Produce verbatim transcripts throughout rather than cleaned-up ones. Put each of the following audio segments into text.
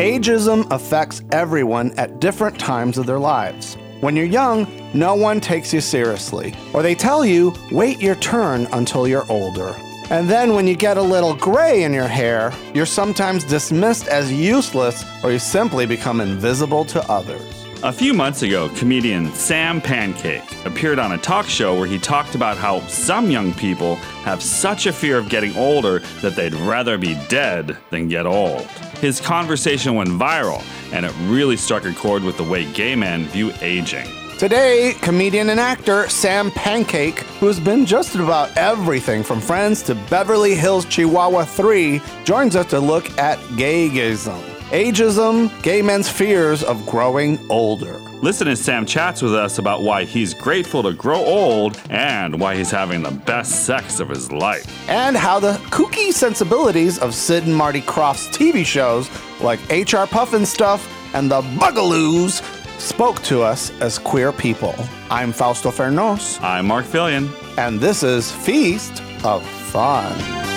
Ageism affects everyone at different times of their lives. When you're young, no one takes you seriously. Or they tell you, wait your turn until you're older. And then when you get a little gray in your hair, you're sometimes dismissed as useless, or you simply become invisible to others. A few months ago, comedian Sam Pancake appeared on a talk show where he talked about how some young people have such a fear of getting older that they'd rather be dead than get old. His conversation went viral, and it really struck a chord with the way gay men view aging. Today, comedian and actor Sam Pancake, who has been just about everything from Friends to Beverly Hills Chihuahua three, joins us to look at gayism. Ageism, gay men's fears of growing older. Listen as Sam chats with us about why he's grateful to grow old and why he's having the best sex of his life. And how the kooky sensibilities of Sid and Marty Krofft's T V shows like H R Puffin Stuff and The Bugaloos spoke to us as queer people. I'm Fausto Fernos. I'm Mark Fillion. And this is Feast of Fun.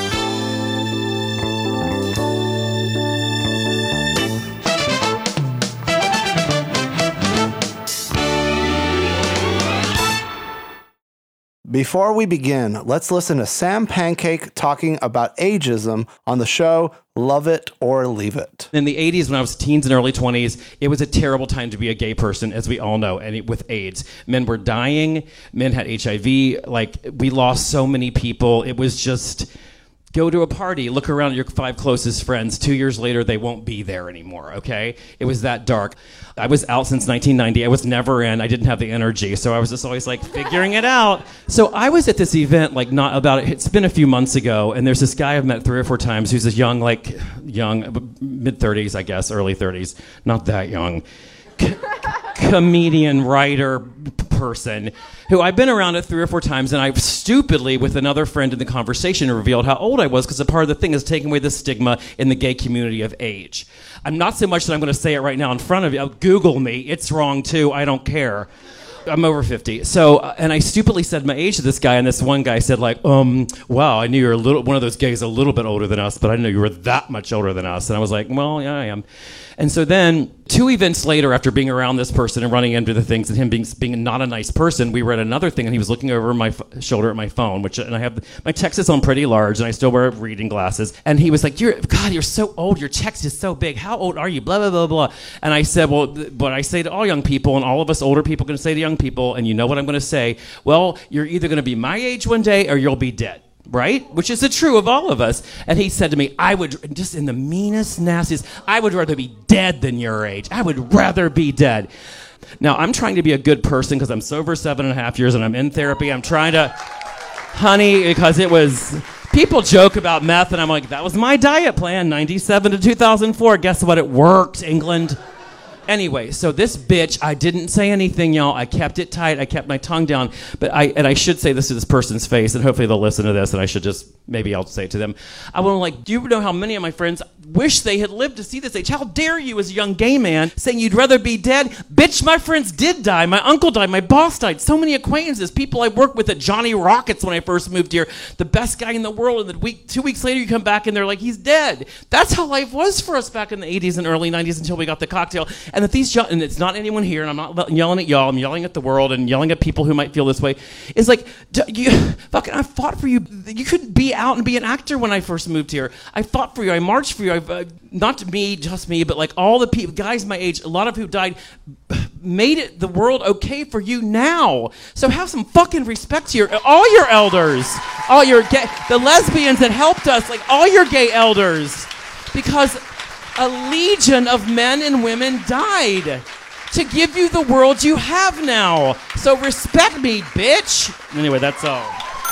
Before we begin, let's listen to Sam Pancake talking about ageism on the show Love It or Leave It. In the eighties, when I was teens and early twenties, it was a terrible time to be a gay person, as we all know, and it, with AIDS. Men were dying, men had H I V, like, we lost so many people. It was just... Go to a party, look around at your five closest friends. Two years later, they won't be there anymore, okay? It was that dark. I was out since nineteen ninety. I was never in. I didn't have the energy, so I was just always, like, figuring it out. So I was at this event, like, not about it. It's been a few months ago, and there's this guy I've met three or four times who's this young, like, young, mid-thirties, I guess, early thirties. Not that young. C- comedian, writer, person who I've been around it three or four times, and I stupidly, with another friend in the conversation, revealed how old I was, because a part of the thing is taking away the stigma in the gay community of age. I'm not so much that I'm going to say it right now in front of you. Google me. It's wrong, too. I don't care. I'm over fifty. So, uh, and I stupidly said my age to this guy, and this one guy said, like, um, wow, I knew you were a little, one of those gays a little bit older than us, but I didn't know you were that much older than us. And I was like, well, yeah, I am. And so then, two events later, after being around this person and running into the things and him being being not a nice person, we were at another thing, and he was looking over my f- shoulder at my phone, which, and I have, my text is on pretty large, and I still wear reading glasses. And he was like, "You're God, you're so old. Your text is so big. How old are you?" Blah blah blah blah. And I said, "Well, th- what I say to all young people, and all of us older people can say to young people, and you know what I'm going to say? Well, you're either going to be my age one day, or you'll be dead." Right? Which is the true of all of us. And he said to me, I would, just in the meanest, nastiest, I would rather be dead than your age. I would rather be dead. Now, I'm trying to be a good person because I'm sober seven and a half years and I'm in therapy. I'm trying to, honey, because it was, people joke about meth and I'm like, that was my diet plan, ninety-seven to two thousand four. Guess what? It worked, England. Anyway, so this bitch, I didn't say anything, y'all. I kept it tight. I kept my tongue down. But I, and I should say this to this person's face, and hopefully they'll listen to this, and I should just, maybe I'll say it to them. I want to, like, do you know how many of my friends wish they had lived to see this age? How dare you, as a young gay man, saying you'd rather be dead? Bitch, my friends did die. My uncle died. My boss died. So many acquaintances. People I worked with at Johnny Rockets when I first moved here. The best guy in the world. And the week, two weeks later, you come back, and they're like, he's dead. That's how life was for us back in the eighties and early nineties until we got the cocktail. And that these, and it's not anyone here, and I'm not yelling at y'all, I'm yelling at the world and yelling at people who might feel this way. It's like, you, fucking, I fought for you. You couldn't be out and be an actor when I first moved here. I fought for you. I marched for you. I, uh, not me, just me, but like all the people, guys my age, a lot of who died, made it the world okay for you now. So have some fucking respect to your, all your elders, all your gay, the lesbians that helped us, like all your gay elders, because a legion of men and women died to give you the world you have now. So respect me, bitch. Anyway, that's all.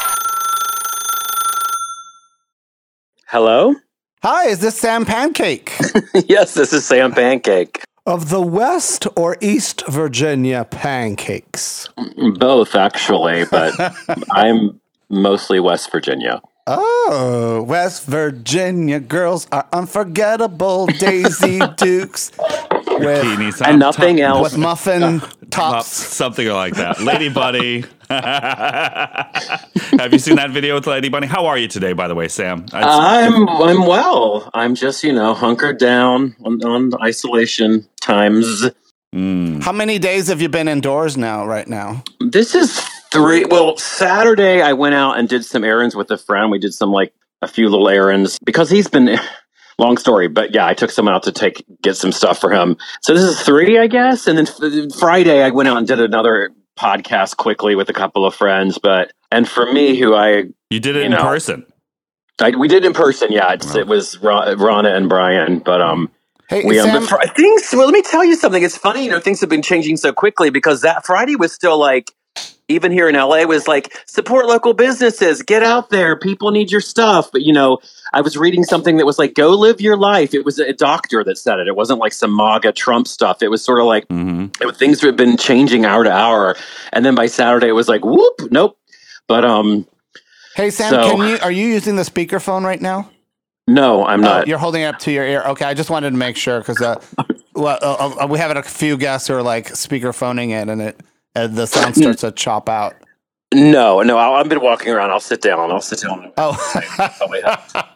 Hello? Hi, is this Sam Pancake? Yes, this is Sam Pancake. Of the West or East Virginia pancakes? Both, actually, but I'm mostly West Virginia. Oh, West Virginia girls are unforgettable. Daisy Dukes with and nothing else. With muffin tops. Something like that. Lady Buddy. Have you seen that video with Lady Bunny? How are you today, by the way, Sam? I'd- I'm I'm well. I'm just, you know, hunkered down on, on isolation times. Mm. How many days have you been indoors now, right now? This is three. Well, Saturday I went out and did some errands with a friend. We did some like a few little errands because he's been long story, but yeah, I took someone out to take get some stuff for him. So this is three, I guess. And then f- Friday I went out and did another podcast quickly with a couple of friends. But and for me, who I You did it you in know, person. I, we did in person. Yeah, it's, Wow. it was Ron, Rana and Brian, but um. Hey, We, um, Sam, but fr- things. Well, let me tell you something. It's funny, you know, things have been changing so quickly because that Friday was still like, even here in L A, was like support local businesses, get out there, people need your stuff. But you know, I was reading something that was like, go live your life. It was a doctor that said it. It wasn't like some MAGA Trump stuff. It was sort of like Mm-hmm. it was, things have been changing hour to hour, and then by Saturday it was like, whoop, nope. But um, hey Sam, so- can you are you using the speakerphone right now? no, I'm Oh, not. you're holding it up to your ear. Okay, I just wanted to make sure because uh, well, uh, uh, we have a few guests who are like speakerphoning it, and it uh, the sound starts to chop out. No, no. I, I've been walking around. I'll sit down. I'll sit down. Oh, Oh, wait.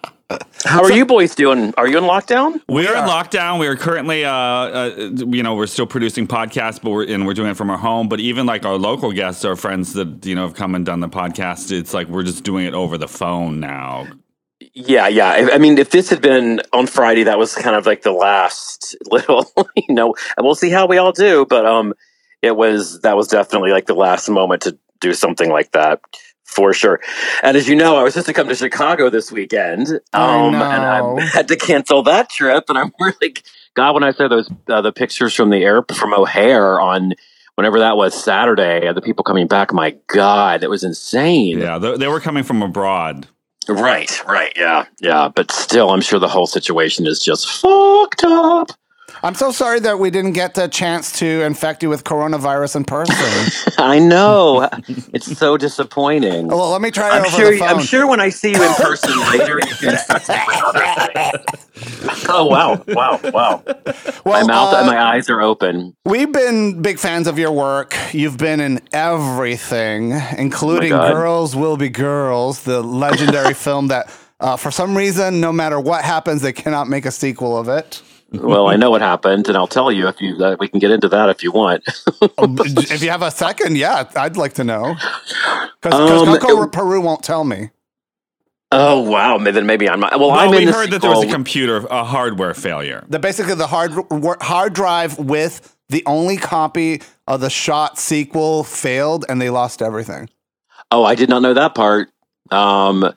How are you boys doing? Are you in lockdown? We're in lockdown. We're currently, uh, uh, you know, we're still producing podcasts, but we're and we're doing it from our home. But even like our local guests, our friends that you know have come and done the podcast, it's like we're just doing it over the phone now. Yeah, yeah. I, I mean, if this had been on Friday, that was kind of like the last little, you know, and we'll see how we all do. But um, it was that was definitely like the last moment to do something like that for sure. And as you know, I was supposed to come to Chicago this weekend, um, I and know. I had to cancel that trip. And I'm really, God, when I saw those uh, the pictures from the air from O'Hare on whenever that was Saturday, and the people coming back, my God, that was insane. Yeah, they, they were coming from abroad. Right, right, yeah, yeah. But still, I'm sure the whole situation is just fucked up. I'm so sorry that we didn't get the chance to infect you with coronavirus in person. I know. It's so disappointing. Well, let me try it I'm over sure. the phone. I'm sure when I see you in person later, you can infect me with other things. Oh wow, wow, wow! Well, my mouth uh, and my eyes are open. We've been big fans of your work. You've been in everything, including God. Girls Will Be Girls, the legendary film that, uh, for some reason, no matter what happens, they cannot make a sequel of it. Well, I know what happened, and I'll tell you if you. Uh, we can get into that if you want. If you have a second, yeah, I'd like to know. Because Um, Coco Peru won't tell me. Oh wow! Then maybe I'm not. Well, Well, I'm we in the heard that there was a sequel. computer, a hardware failure. The basically the hard hard drive with the only copy of the shot sequel failed, and they lost everything. Oh, I did not know that part. Um,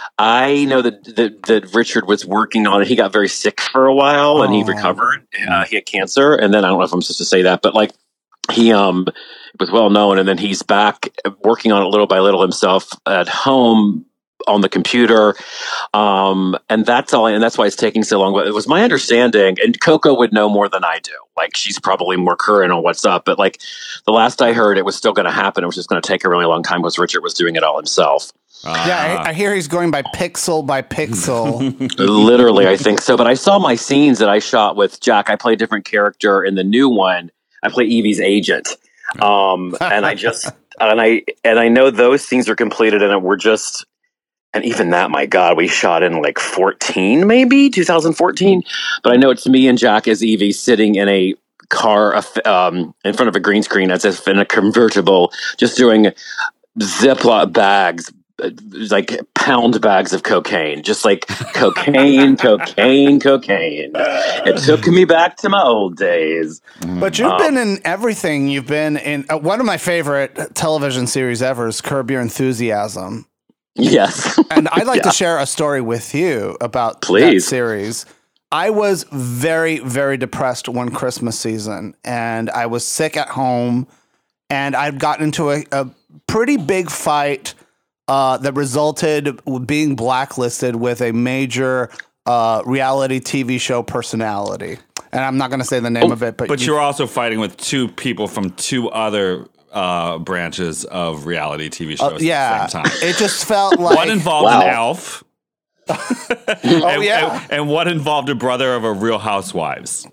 I know that, that that Richard was working on it. He got very sick for a while, and he Oh. recovered. Uh, he had cancer, and then I don't know if I'm supposed to say that, but like he um was well known, and then he's back working on it little by little himself at home on the computer. Um, and that's all, and that's why it's taking so long. But it was my understanding, and Coco would know more than I do. Like she's probably more current on what's up. But like the last I heard, it was still going to happen. It was just going to take a really long time because Richard was doing it all himself. Uh, Yeah, I, I hear he's going by pixel by pixel. Literally, I think so. But I saw my scenes that I shot with Jack. I play a different character in the new one. I play Evie's agent. Um, and I just and I and I know those scenes are completed, and we're just. And even that, my God, we shot in like fourteen, maybe two thousand fourteen. But I know it's me and Jack as Evie sitting in a car um, in front of a green screen as if in a convertible, just doing Ziploc bags, like pound bags of cocaine, just like cocaine, cocaine, cocaine. It took me back to my old days. But you've Um, been in everything. You've been in uh, one of my favorite television series ever is Curb Your Enthusiasm. Yes. And I'd like Yeah. to share a story with you about Please. that series. I was very, very depressed one Christmas season, and I was sick at home, and I'd gotten into a, a pretty big fight uh, that resulted with being blacklisted with a major uh, reality T V show personality. And I'm not going to say the name of it, but, But you- you're also fighting with two people from two other uh, branches of reality T V shows uh, yeah, at the same time. it just felt like One involved Wow. an elf. oh and, yeah. and, and one involved a brother of a Real Housewives.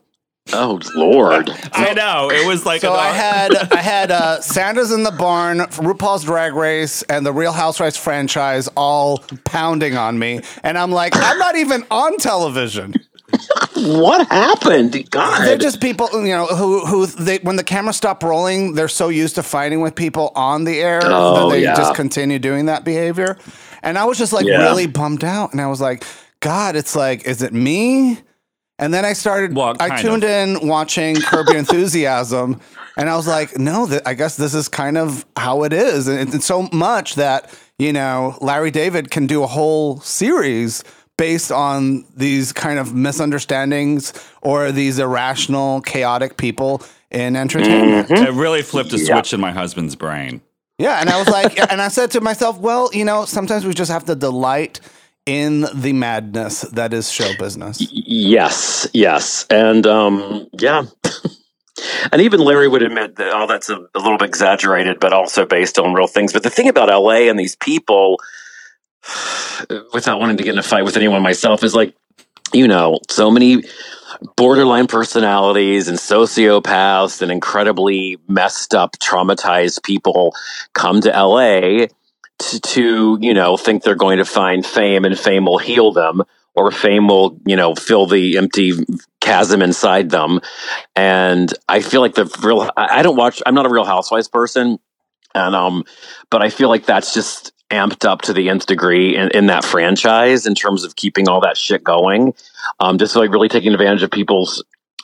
Oh Lord! I know it was like. So an, I had I had uh, Santa's in the Barn, RuPaul's Drag Race, and the Real Housewives franchise all pounding on me, and I'm like, I'm not even on television. What happened? God, they're just people, you know, who who they when the camera stopped rolling, they're so used to fighting with people on the air oh, that they yeah. just continue doing that behavior. And I was just like yeah. really bummed out, and I was like, God, it's like, is it me? And then I started, well, I tuned of. in watching Curb Your Enthusiasm, and I was like, no, th- I guess this is kind of how it is. And it's so much that, you know, Larry David can do a whole series based on these kind of misunderstandings or these irrational, chaotic people in entertainment. Mm-hmm. It really flipped a yeah. switch in my husband's brain. Yeah, and I was like, and I said to myself, well, you know, sometimes we just have to delight in the madness that is show business. Yes, yes. And um, yeah. And even Larry would admit that, oh, that's a, a little bit exaggerated, but also based on real things. But the thing about L A and these people, without wanting to get in a fight with anyone myself, is like, you know, so many borderline personalities and sociopaths and incredibly messed up, traumatized people come to L A To, to, you know, think they're going to find fame and fame will heal them, or fame will, you know, fill the empty chasm inside them. And I feel like the real, I, I don't watch, I'm not a Real Housewives person. And, um, but I feel like that's just amped up to the nth degree in, in that franchise in terms of keeping all that shit going. Um, just like really taking advantage of people's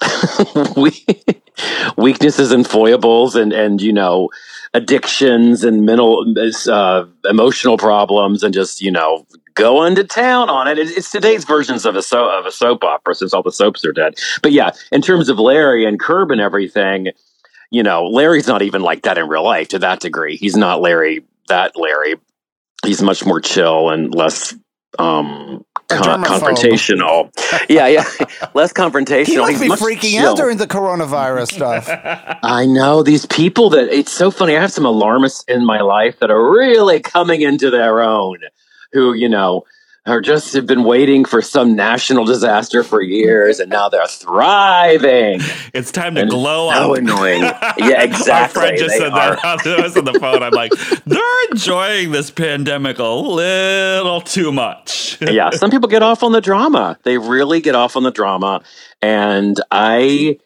weaknesses and foibles and, and, you know, addictions and mental, uh, emotional problems, and just, you know, going to town on it. It's today's versions of a so of a soap opera, since all the soaps are dead. But yeah, in terms of Larry and Curb and everything, you know, Larry's not even like that in real life to that degree. He's not Larry, that Larry. He's much more chill and less um, con- confrontational. yeah, yeah, less confrontational. He must He's be much freaking chill. out during the coronavirus stuff. I know these people that it's so funny. I have some alarmists in my life that are really coming into their own, who, you know, are just have been waiting for some national disaster for years, and now they're thriving. It's time to and glow so up. annoying. Yeah, exactly. Our friend just they said are. that. I was on the phone. I'm like, they're enjoying this pandemic a little too much. Yeah, some people get off on the drama. They really get off on the drama, and I.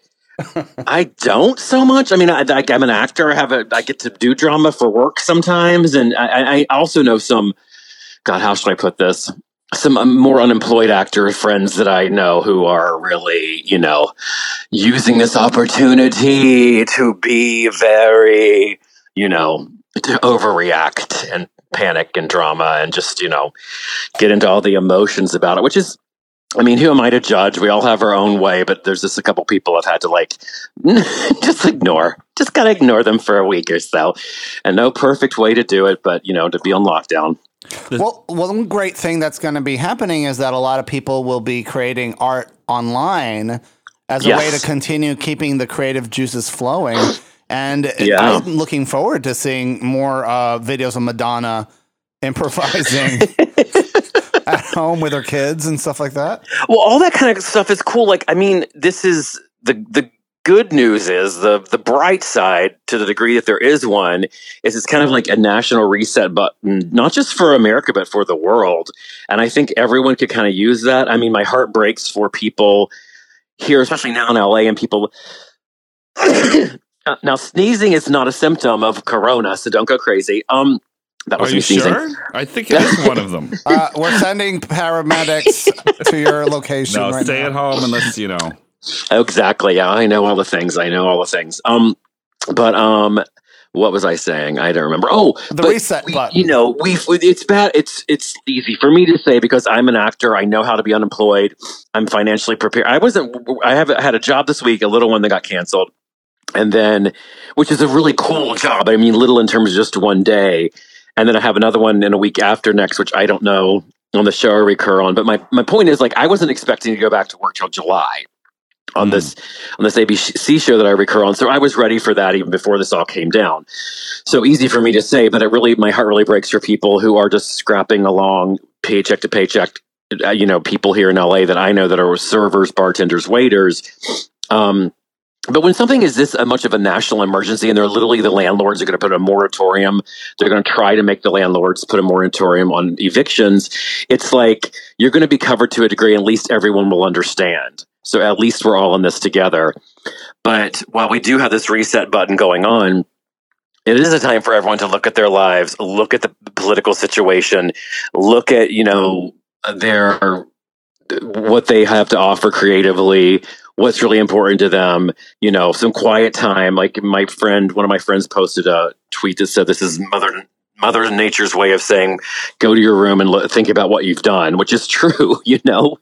I don't so much. I mean, I, I, I'm an actor. I have a. I get to do drama for work sometimes, and I, I also know some. God, how should I put this? Some more unemployed actor friends that I know who are really, you know, using this opportunity to be very, you know, to overreact and panic and drama and just, you know, get into all the emotions about it, which is, I mean, who am I to judge? We all have our own way, but there's just a couple people I've had to like just ignore. Just gotta ignore them for a week or so. And no perfect way to do it, but, you know, to be on lockdown. Well, one great thing that's going to be happening is that a lot of people will be creating art online as a Yes. way to continue keeping the creative juices flowing. And Yeah. I'm looking forward to seeing more uh, videos of Madonna improvising at home with her kids and stuff like that. Well, all that kind of stuff is cool. Like, I mean, this is the the good news is the the bright side, to the degree that there is one, is it's kind of like a national reset button, not just for America, but for the world. And I think everyone could kind of use that. I mean, my heart breaks for people here, especially now in L A, and people. Now, sneezing is not a symptom of corona, so don't go crazy. Um, that Are was you me sneezing. sure? I think it is one of them. Uh, we're sending paramedics to your location No, right stay now. at home unless, you know. Exactly. Yeah, I know all the things. I know all the things. Um, but um, what was I saying? I don't remember. Oh, The but reset we, button. You know, we it's bad. It's it's easy for me to say because I'm an actor. I know how to be unemployed. I'm financially prepared. I wasn't. I have had a job this week, a little one that got canceled, and then, which is a really cool job. I mean, little in terms of just one day, and then I have another one in a week after next, which I don't know on the show I recur on. But my my point is, like, I wasn't expecting to go back to work till July. On mm. this on this A B C show that I recur on. So I was ready for that even before this all came down. So easy for me to say, but it really, my heart really breaks for people who are just scrapping along paycheck to paycheck. Uh, you know, people here in L A that I know that are servers, bartenders, waiters, Um, but when something is this uh, much of a national emergency, and they're literally the landlords are going to put a moratorium, they're going to try to make the landlords put a moratorium on evictions. It's like you're going to be covered to a degree. At least everyone will understand. So at least we're all in this together. But while we do have this reset button going on, it is a time for everyone to look at their lives, look at the political situation, look at, you know, their what they have to offer creatively, what's really important to them, you know, some quiet time. Like my friend, one of my friends posted a tweet that said, this is Mother Mother Nature's way of saying, go to your room and lo- think about what you've done, which is true, you know,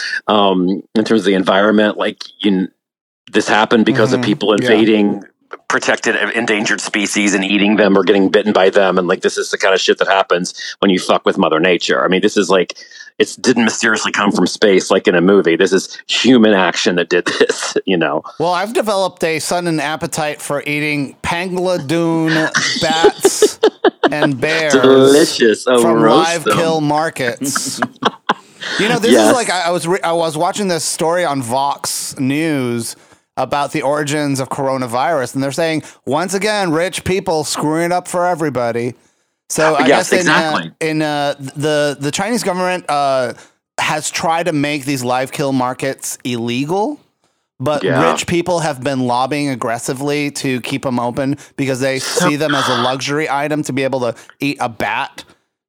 um, in terms of the environment. Like, you, this happened because mm-hmm. of people invading yeah. protected endangered species and eating them or getting bitten by them. And like, this is the kind of shit that happens when you fuck with Mother Nature. I mean, this is like, it didn't mysteriously come from space like in a movie. This is human action that did this, you know. Well, I've developed a sudden appetite for eating pangolin bats and bears. Delicious. Oh, from live them. kill markets. You know, this yes. is like I, I was re- I was watching this story on Vox News about the origins of coronavirus, and they're saying once again, rich people screwing it up for everybody. So I yes, guess in, exactly. uh, in uh, the the Chinese government uh, has tried to make these live kill markets illegal, but yeah. rich people have been lobbying aggressively to keep them open because they see them as a luxury item to be able to eat a bat.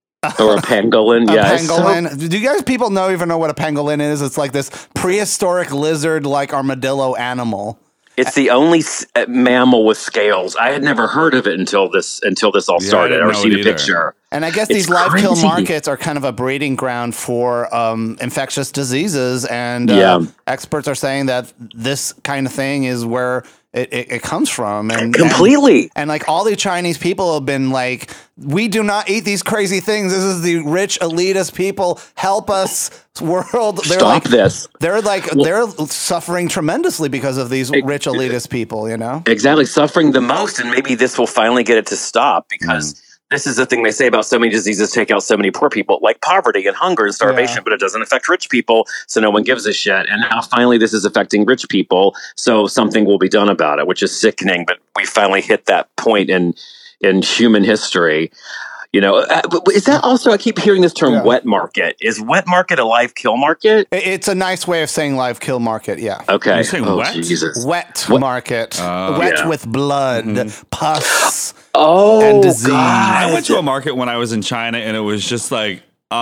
Or a pangolin, a yes. pangolin. So, do you guys people know even know what a pangolin is? It's like this prehistoric lizard like armadillo animal. It's the only s- mammal with scales. I had never heard of it until this until this all yeah, started. I, I seen a either. picture. And I guess it's these live crazy. kill markets are kind of a breeding ground for um, infectious diseases. And uh, yeah. experts are saying that this kind of thing is where it, it, it comes from. And completely. And, and like all the Chinese people have been like, we do not eat these crazy things. This is the rich elitist people. Help us, world. They're Stop like, this. They're like, well, they're suffering tremendously because of these it, rich elitist people, you know? Exactly. Suffering the most. And maybe this will finally get it to stop because mm. this is the thing they say about so many diseases take out so many poor people, like poverty and hunger and starvation, yeah. but it doesn't affect rich people. So no one gives a shit. And now finally this is affecting rich people. So something will be done about it, which is sickening. But we finally hit that point in, in human history. You know, uh, is that also, I keep hearing this term yeah. wet market. Is wet market a live kill market? It's a nice way of saying live kill market, yeah. Okay. You're saying oh, wet? Jesus. Wet what? market. Uh, wet yeah. with blood, mm-hmm. pus, oh, and disease. God. I went to a market when I was in China, and it was just like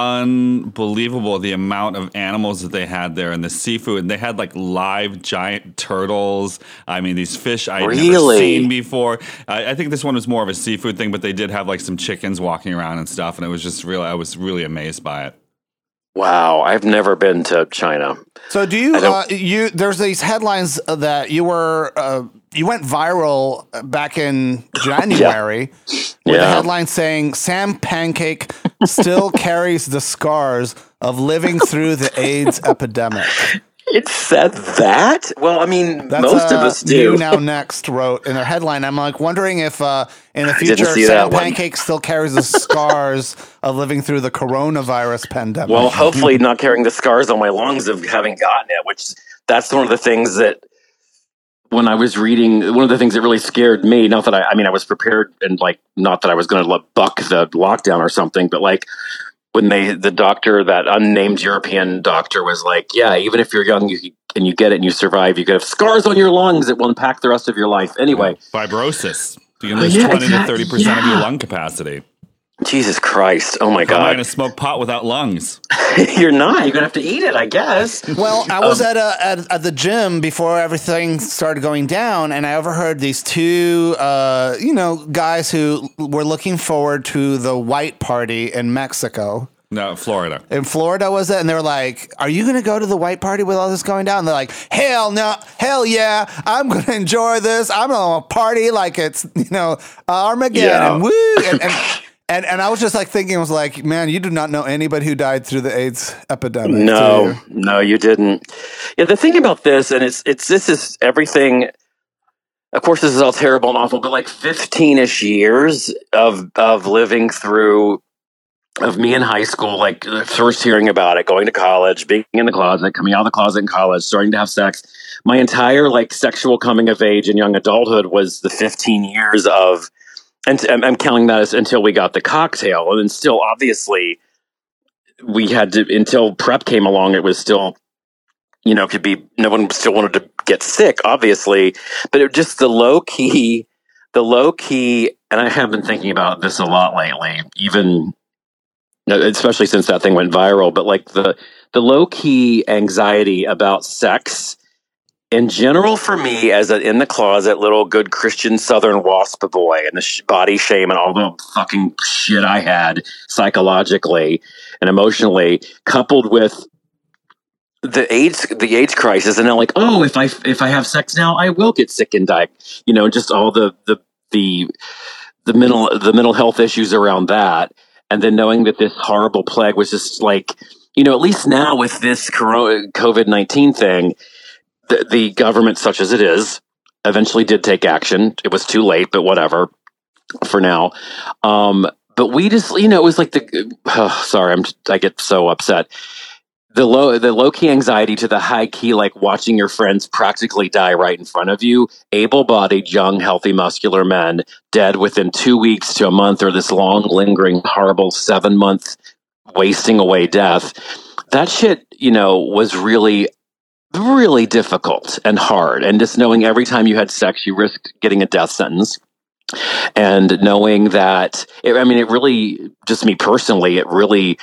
unbelievable the amount of animals that they had there and the seafood. And they had like live giant turtles. I mean, these fish I'd really? never seen before. I, I think this one was more of a seafood thing, but they did have like some chickens walking around and stuff. And it was just really, I was really amazed by it. Wow, I've never been to China. So do you, uh, you, there's these headlines that you were, uh, you went viral back in January yeah. with yeah. a headline saying Sam Pancake still carries the scars of living through the AIDS epidemic. It said that? Well, I mean, That's, most uh, of us do. You Now Next wrote in their headline. I'm like wondering if uh, in the future Sam Pancake still carries the scars of living through the coronavirus pandemic. Well, hopefully not carrying the scars on my lungs of having gotten it, which that's one of the things that when I was reading, one of the things that really scared me, not that I, I mean, I was prepared and like, not that I was going to buck the lockdown or something, but like, when they, the doctor, that unnamed European doctor was like, yeah, even if you're young you, and you get it and you survive, you could have scars on your lungs that will impact the rest of your life. Anyway. Fibrosis. You can lose yeah, twenty exactly. to thirty percent yeah. of your lung capacity. Jesus Christ. Oh my How God. am I going to smoke pot without lungs? You're not. You're going to have to eat it, I guess. Well, I was um, at, a, at at the gym before everything started going down, and I overheard these two, uh, you know, guys who were looking forward to the white party in Mexico. No, Florida. In Florida, was it? And they were like, are you going to go to the white party with all this going down? And they're like, hell no, hell yeah, I'm going to enjoy this. I'm going to party like it's, you know, Armageddon. Yeah. Woo! And, and, and, and I was just like thinking, I was like, man, you do not know anybody who died through the AIDS epidemic. No, you? no, you didn't. Yeah, the thing about this, and it's, it's, this is everything. Of course, this is all terrible and awful, but like fifteen-ish years of, of living through of me in high school, like first hearing about it, going to college, being in the closet, coming out of the closet in college, starting to have sex. My entire like sexual coming of age and young adulthood was the fifteen years of, and I'm counting that as until we got the cocktail. And then still, obviously, we had to, until PrEP came along, it was still, you know, could be, no one still wanted to get sick, obviously, but it just the low key, the low key, and I have been thinking about this a lot lately, even, especially since that thing went viral, but like the, the low key anxiety about sex in general for me as an in the closet little good Christian Southern wasp boy and the sh- body shame and all the fucking shit I had psychologically and emotionally, coupled with the AIDS, the AIDS crisis, and then like, oh, if I if I have sex now, I will get sick and die. You know, just all the the the the mental the mental health issues around that, and then knowing that this horrible plague was just like, you know, at least now with this COVID nineteen thing. The, the government, such as it is, eventually did take action. It was too late, but whatever for now. Um, but we just, you know, it was like the, oh, sorry, I'm, I get so upset. The low, the low key anxiety to the high key, like watching your friends practically die right in front of you, able-bodied, young, healthy, muscular men dead within two weeks to a month, or this long, lingering, horrible seven month wasting away death. That shit, you know, was really really difficult and hard. And just knowing every time you had sex, you risked getting a death sentence. And knowing that, it, I mean, it really, just me personally, it really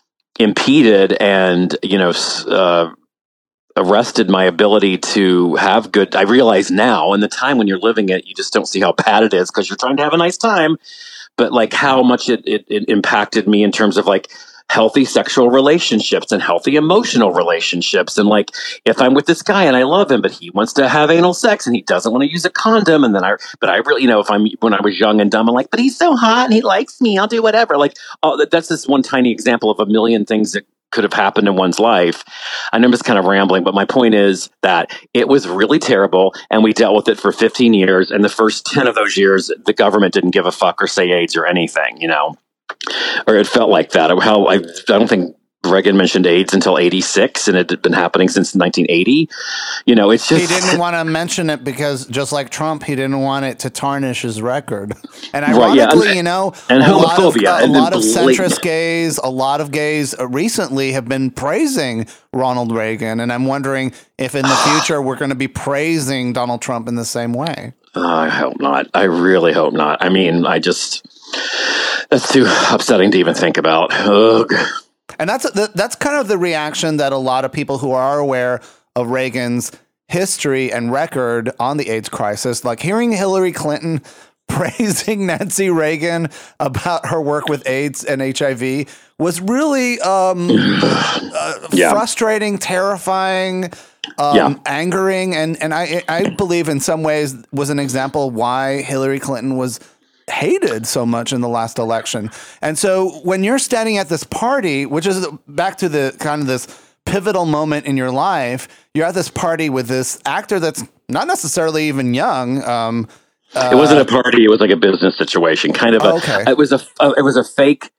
impeded and, you know, uh, arrested my ability to have good, I realize now in the time when you're living it, you just don't see how bad it is because you're trying to have a nice time. But like how much it, it, it impacted me in terms of like, healthy sexual relationships and healthy emotional relationships. And like, if I'm with this guy and I love him, but he wants to have anal sex and he doesn't want to use a condom. And then I, but I really, you know, if I'm, when I was young and dumb, I'm like, but he's so hot and he likes me, I'll do whatever. Like, oh, that's just one tiny example of a million things that could have happened in one's life. I know I'm just kind of rambling, but my point is that it was really terrible and we dealt with it for fifteen years. And the first ten of those years, the government didn't give a fuck or say AIDS or anything, you know? Or it felt like that. How I, I don't think Reagan mentioned AIDS until eighty-six, and it had been happening since nineteen eighty. You know, it's just he didn't want to mention it because, just like Trump, he didn't want it to tarnish his record. And ironically, right, yeah. and, you know, and a homophobia, lot of, uh, and a lot of blatant. centrist gays, a lot of gays recently have been praising Ronald Reagan, and I'm wondering if in the future we're going to be praising Donald Trump in the same way. Uh, I hope not. I really hope not. I mean, I just. That's too upsetting to even think about. Ugh. And that's that's kind of the reaction that a lot of people who are aware of Reagan's history and record on the AIDS crisis, like hearing Hillary Clinton praising Nancy Reagan about her work with AIDS and H I V was really um, uh, yeah. frustrating, terrifying, um, yeah. angering, and and I I believe in some ways was an example why Hillary Clinton was hated so much in the last election. And so when you're standing at this party, which is back to the kind of this pivotal moment in your life, you're at this party with this actor that's not necessarily even young. Um, uh, it wasn't a party. It was like a business situation, kind of a, okay. it was a, it was a fake,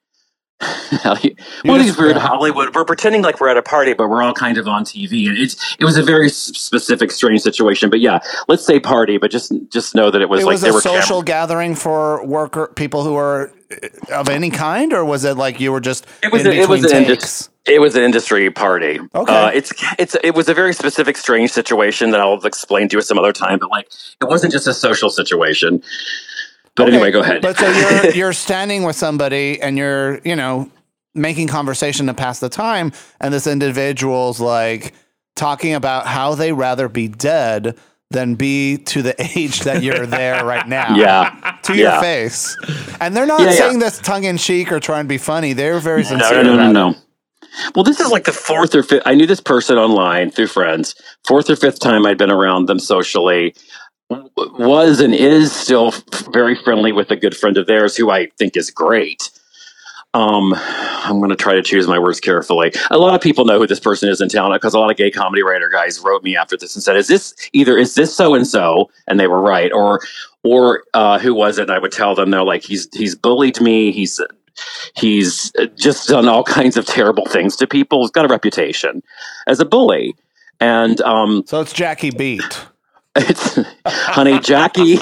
one of these weird Hollywood, we're pretending like we're at a party, but we're all kind of on T V. And it's, it was a very specific, strange situation. But yeah, let's say party, but just, just know that it was it like was there a were social cameras. gathering for worker people who are of any kind, or was it like you were just it was in a, it was between an takes? Indus- it was an industry party. Okay, uh, it's it's it was a very specific, strange situation that I'll explain to you some other time. But like, it wasn't just a social situation. But okay. anyway, go ahead. But so you're you're standing with somebody and you're you know. making conversation to pass the time, and this individual's like talking about how they rather be dead than be to the age that you're there right now. Yeah. To yeah. your face. And they're not yeah, saying yeah. this tongue in cheek or trying to be funny. They're very sincere. No, no, no, about no, it. no. Well, this is like the fourth or fifth. I knew this person online through friends. Fourth or fifth time I'd been around them socially. Was and is still very friendly with a good friend of theirs who I think is great. Um, I'm going to try to choose my words carefully. A lot of people know who this person is in town because a lot of gay comedy writer guys wrote me after this and said, is this either, is this so-and-so? And they were right. Or, or, uh, who was it? And I would tell them, they're like, he's, he's bullied me. He's He's just done all kinds of terrible things to people. He's got a reputation as a bully. And um, so it's Jackie Beat. It's honey, Jackie.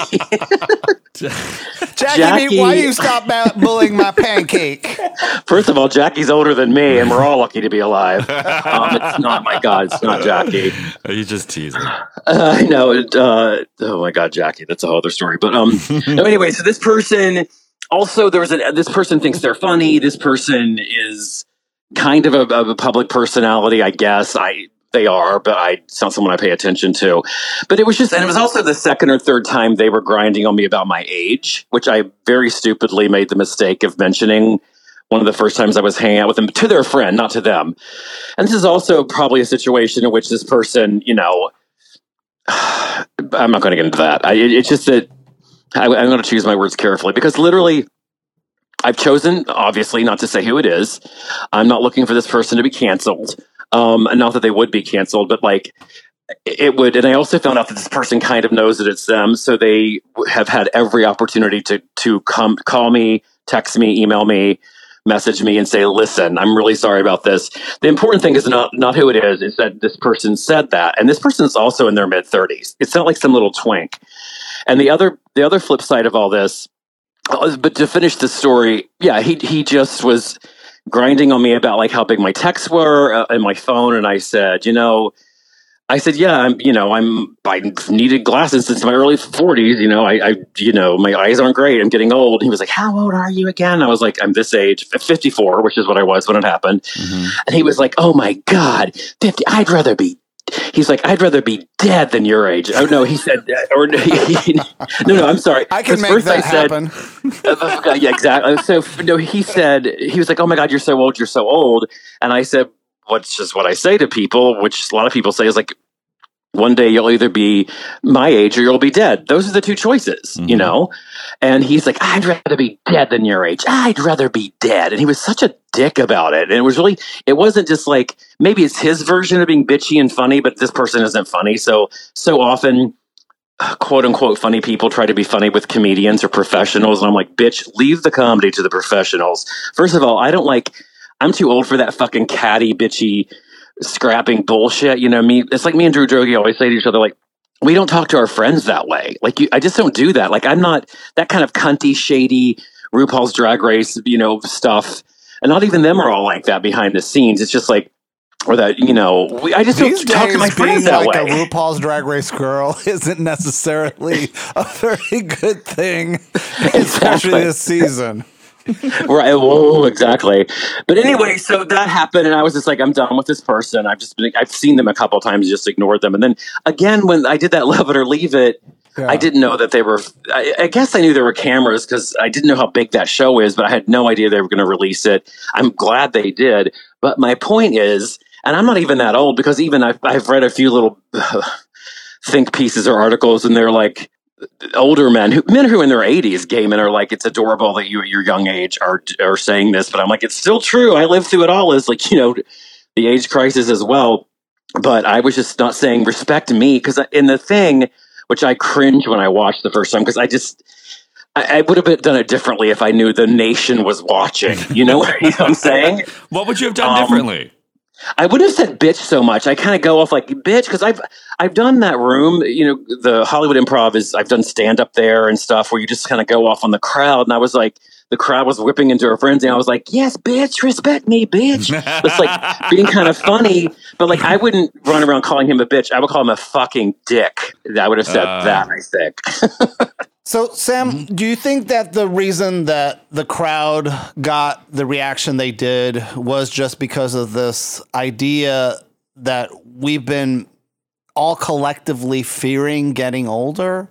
Jackie, Jackie Beat, why do you stop bullying my pancake? First of all, Jackie's older than me, and we're all lucky to be alive. Um, it's not, my God, it's not Jackie. You just teasing. Uh, I know. Uh, oh my God, Jackie, that's a whole other story. But um, no, anyway, so this person also there was a this person thinks they're funny. This person is kind of a, of a public personality, I guess. I. They are, but I, it's not someone I pay attention to. But it was just, and it was also the second or third time they were grinding on me about my age, which I very stupidly made the mistake of mentioning one of the first times I was hanging out with them to their friend, not to them. And this is also probably a situation in which this person, you know, I'm not going to get into that. I, it, it's just that I, I'm going to choose my words carefully because literally I've chosen, obviously, not to say who it is. I'm not looking for this person to be canceled. Um, not that they would be canceled, but like it would. And I also found out that this person kind of knows that it's them. So they have had every opportunity to, to come call me, text me, email me, message me and say, listen, I'm really sorry about this. The important thing is not, not who it is. It's that this person said that. And this person is also in their mid thirties. It's not like some little twink. And the other, the other flip side of all this, but to finish the story, yeah, he, he just was grinding on me about like how big my texts were uh, in my phone. And I said, you know, I said, yeah, I'm, you know, I'm, I needed glasses since my early forties. You know, I, I, you know, my eyes aren't great. I'm getting old. He was like, how old are you again? I was like, I'm this age, fifty-four, which is what I was when it happened. Mm-hmm. And he was like, oh my God, fifty, I'd rather be, he's like, I'd rather be dead than your age. Oh no, he said, or no, no, I'm sorry. I can make first that I said, happen. uh, yeah, exactly. So no, he said, he was like, oh my God, you're so old. You're so old. And I said, what's just what I say to people, which a lot of people say is like, one day you'll either be my age or you'll be dead. Those are the two choices, mm-hmm. you know? And he's like, I'd rather be dead than your age. I'd rather be dead. And he was such a dick about it. And it was really, it wasn't just like, maybe it's his version of being bitchy and funny, but this person isn't funny. So, so often, quote unquote, funny people try to be funny with comedians or professionals. And I'm like, bitch, leave the comedy to the professionals. First of all, I don't like, I'm too old for that fucking catty, bitchy, scrapping bullshit. You know, me, it's like me and Drew Droege always say to each other, like, we don't talk to our friends that way. Like, you, I just don't do that. Like, I'm not that kind of cunty, shady RuPaul's Drag Race, you know, stuff. And not even them are all like that behind the scenes. It's just like, or that, you know, we, I just These don't talk to my friends that like way. A RuPaul's Drag Race girl isn't necessarily a very good thing, especially Exactly. this season. Right. Whoa, exactly. But anyway, so that happened, and I was just like, I'm done with this person. I've just been, I've seen them a couple of times, just ignored them. And then again, when I did that Love It or Leave It, yeah. I didn't know that they were, I, I guess I knew there were cameras because I didn't know how big that show is, but I had no idea they were going to release it. I'm glad they did. But my point is, and I'm not even that old because even I've, I've read a few little uh, think pieces or articles, and they're like, older men who men who are in their eighties, gay men, are like, it's adorable that you at your young age are are saying this, but I'm like, it's still true. I lived through it all as like, you know, the age crisis as well. But I was just not saying respect me, because in the thing, which I cringe when I watched the first time, because I just I, I would have done it differently if I knew the nation was watching. You know, you know what I'm saying? What would you have done um, differently? I wouldn't have said bitch so much. I kind of go off like bitch because I've I've done that room. You know, the Hollywood Improv is I've done stand up there and stuff where you just kind of go off on the crowd. And I was like, the crowd was whipping into a frenzy. And I was like, yes, bitch, respect me, bitch. It's like being kind of funny, but like I wouldn't run around calling him a bitch. I would call him a fucking dick. I would have said uh, that. I think. So, Sam, mm-hmm. do you think that the reason that the crowd got the reaction they did was just because of this idea that we've been all collectively fearing getting older?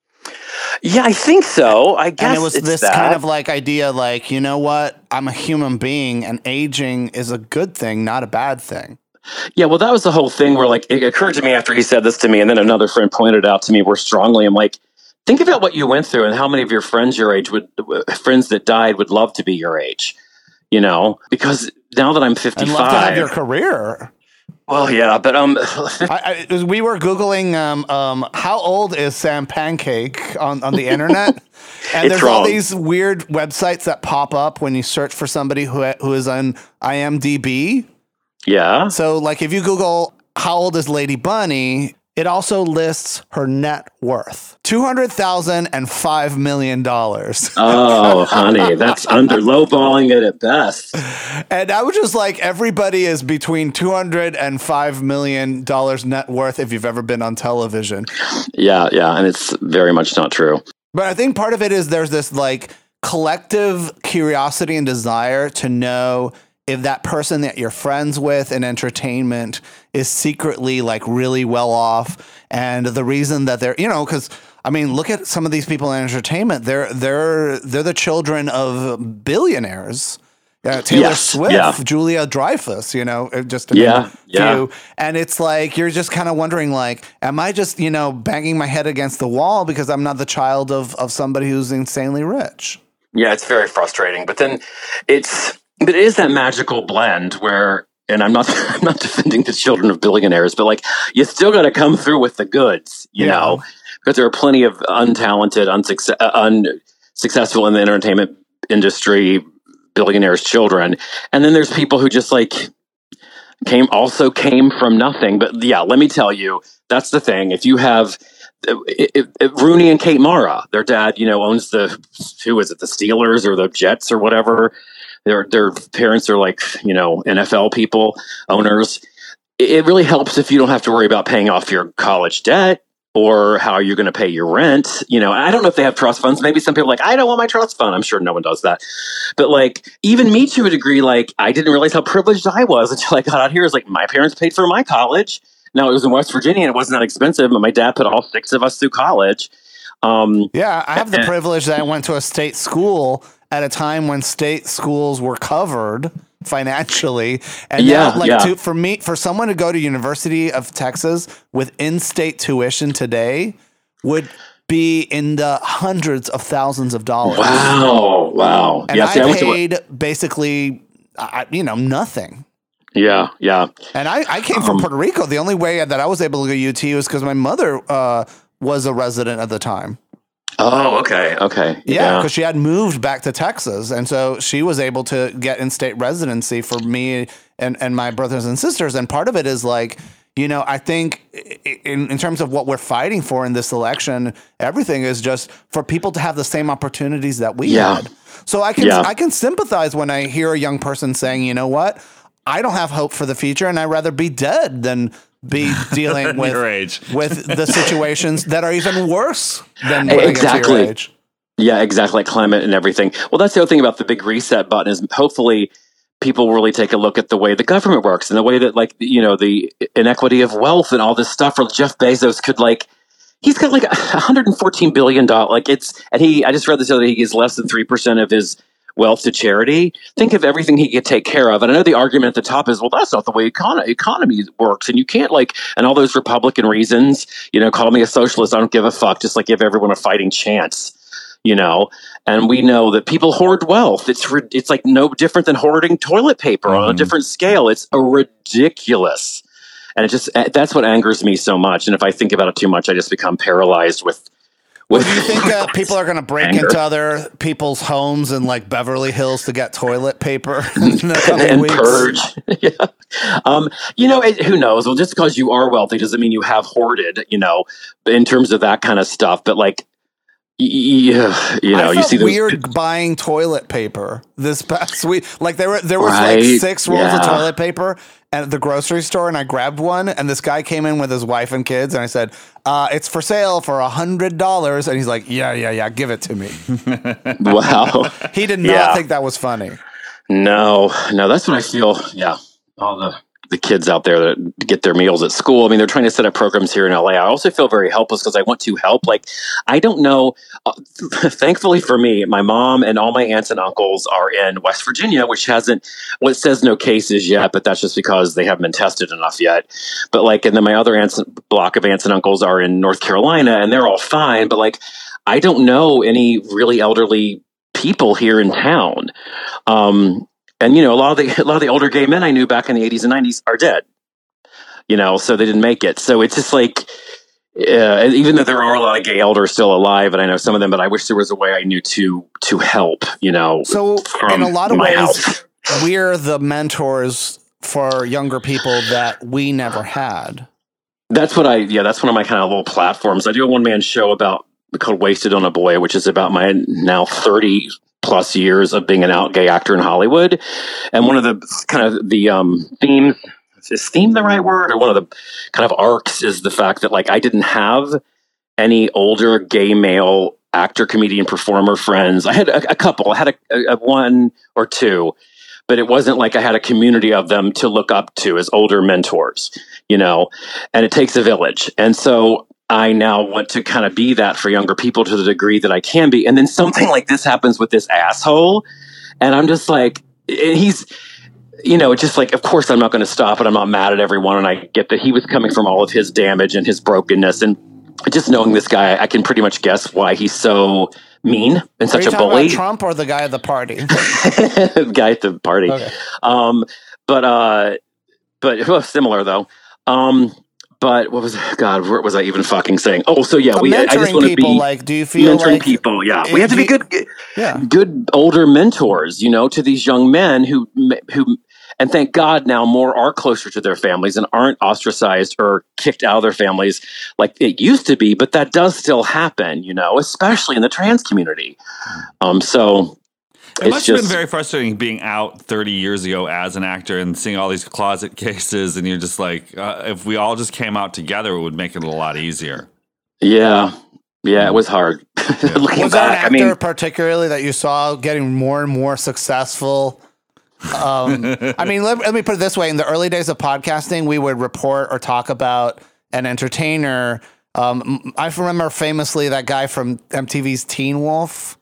Yeah, I think so. I guess and it was it's this that. kind of like idea, like, you know what? I'm a human being, and aging is a good thing, not a bad thing. Yeah, well, that was the whole thing where, like, it occurred to me after he said this to me, and then another friend pointed out to me more strongly. I'm like, think about what you went through and how many of your friends your age would, friends that died would love to be your age, you know, because now that I'm fifty-five. And love to have your career. Well, yeah, but um, I, I, we were Googling um, um, how old is Sam Pancake on, on the internet, and It's there's all wrong. these weird websites that pop up when you search for somebody who who is on I M D B. yeah. So, like, if you Google how old is Lady Bunny, it also lists her net worth: two hundred thousand and five million dollars. Oh, honey, that's under lowballing it at best. And I was just like, everybody is between two hundred and five million dollars net worth if you've ever been on television. Yeah, yeah, and it's very much not true. But I think part of it is there's this like collective curiosity and desire to know if that person that you're friends with in entertainment is secretly like really well off. And the reason that they're, you know, because I mean, look at some of these people in entertainment. They're they're they're the children of billionaires. Uh, Taylor Yes, Swift, yeah. Julia Dreyfus, you know, uh, just to Yeah, name a yeah. few. And it's like, you're just kind of wondering, like, am I just, you know, banging my head against the wall because I'm not the child of, of somebody who's insanely rich? Yeah, it's very frustrating. But then it's but it is that magical blend where, and I'm not I'm not defending the children of billionaires, but like you still got to come through with the goods, you Yeah. know, because there are plenty of untalented, unsuccess, uh, unsuccessful in the entertainment industry billionaires' children, and then there's people who just like came also came from nothing. But yeah, let me tell you, that's the thing. If you have It, it, it, Rooney and Kate Mara, their dad, you know, owns the, who is it, the Steelers or the Jets or whatever. Their their parents are like, you know, N F L people, owners. It, it really helps if you don't have to worry about paying off your college debt or how you're going to pay your rent. You know, I don't know if they have trust funds. Maybe some people are like, I don't want my trust fund. I'm sure no one does that. But like, even me to a degree, like, I didn't realize how privileged I was until I got out here. It's like, my parents paid for my college. Now, it was in West Virginia and it wasn't that expensive, but my dad put all six of us through college. Um, Yeah, I have the and- privilege that I went to a state school at a time when state schools were covered financially. And Yeah, now, like, yeah. to, for me, for someone to go to University of Texas with in-state tuition today would be in the hundreds of thousands of dollars. wow. Wow. And yeah, see, I went to- paid basically, I, you know, nothing. yeah. Yeah. And I, I came from Um, Puerto Rico. The only way that I was able to go to U T was because my mother uh, was a resident at the time. Oh, okay. Okay. Yeah, because she had moved back to Texas. And so she was able to get in-state residency for me and, and my brothers and sisters. And part of it is like, you know, I think i- in, in terms of what we're fighting for in this election, everything is just for people to have the same opportunities that we Yeah. had. So I can Yeah. I can sympathize when I hear a young person saying, you know what, I don't have hope for the future and I'd rather be dead than be dealing with Your age. with the situations that are even worse than when I get to Exactly. your age. Yeah, exactly. Like climate and everything. Well, that's the other thing about the big reset button is hopefully people really take a look at the way the government works and the way that, like, you know, the inequity of wealth and all this stuff. Where Jeff Bezos could, like, he's got like one hundred fourteen billion dollars. Like, it's, and he, I just read this other day, he gives less than three percent of his wealth to charity. Think of everything he could take care of. And I know the argument at the top is, well, that's not the way econ- economy works. And you can't, like, and all those Republican reasons, you know, call me a socialist. I don't give a fuck. Just like give everyone a fighting chance, you know? And we know that people hoard wealth. It's, ri- it's like no different than hoarding toilet paper on a Mhm. different scale. It's a ridiculous. And it just, that's what angers me so much. And if I think about it too much, I just become paralyzed with, with Do you think uh, people are going to break Anger. into other people's homes in like Beverly Hills to get toilet paper in the coming and weeks? purge. yeah. Um, you know, it, who knows? Well, just because you are wealthy doesn't mean you have hoarded, you know, in terms of that kind of stuff. But like, y- y- you know, I you felt see those. weird buying toilet paper this past week. Like there were there was Right, like six rolls yeah. of toilet paper at the grocery store, and I grabbed one, and this guy came in with his wife and kids, and I said, uh, "It's for sale for a hundred dollars," and he's like, "Yeah, yeah, yeah, give it to me." Wow. He did not Yeah. think that was funny. No, no, that's what I feel. Yeah. All the, the kids out there that get their meals at school. I mean, they're trying to set up programs here in L A. I also feel very helpless because I want to help. Like, I don't know. Uh, thankfully for me, my mom and all my aunts and uncles are in West Virginia, which hasn't, well, it says no cases yet, but that's just because they haven't been tested enough yet. But like, and then my other aunts, block of aunts and uncles are in North Carolina and they're all fine. But like, I don't know any really elderly people here in town. Um, and you know, a lot of the a lot of the older gay men I knew back in the eighties and nineties are dead. you know, so they didn't make it. So it's just like, uh, even though there are a lot of gay elders still alive, and I know some of them, but I wish there was a way I knew to to help, you know. So in a lot of ways, house. we're the mentors for younger people that we never had. That's what I, yeah, that's one of my kind of little platforms. I do a one man show about called Wasted on a Boy, which is about my now thirty plus years of being an out gay actor in Hollywood. And one of the kind of the um, themes, is theme the right word? Or one of the kind of arcs is the fact that like I didn't have any older gay male actor, comedian, performer friends. I had a, a couple, I had a, a one or two, but it wasn't like I had a community of them to look up to as older mentors, you know, and it takes a village. And so I now want to kind of be that for younger people to the degree that I can be. And then something like this happens with this asshole. And I'm just like, and he's, you know, just like, of course I'm not going to stop, and I'm not mad at everyone. And I get that he was coming from all of his damage and his brokenness. And just knowing this guy, I can pretty much guess why he's so mean and such Are you a bully. About Trump or the guy at the party? The guy at the party. Okay. Um, but, uh, but well, similar though. Um, But what was God? What was I even fucking saying? Oh, so yeah, But we. I just want to be like. Do you feel mentoring like people? Yeah, we have to be you, good, yeah. good older mentors, you know, to these young men who who, and thank God now more are closer to their families and aren't ostracized or kicked out of their families like it used to be. But that does still happen, you know, especially in the trans community. Um, so. It It's must just, have been very frustrating being out thirty years ago as an actor and seeing all these closet cases, and you're just like, uh, if we all just came out together, it would make it a lot easier. Yeah, yeah, it was hard. Yeah. Looking Was there an back, actor I mean, particularly that you saw getting more and more successful? Um, I mean, let, let me put it this way. In the early days of podcasting, we would report or talk about an entertainer. Um, I remember famously that guy from M T V's Teen Wolf,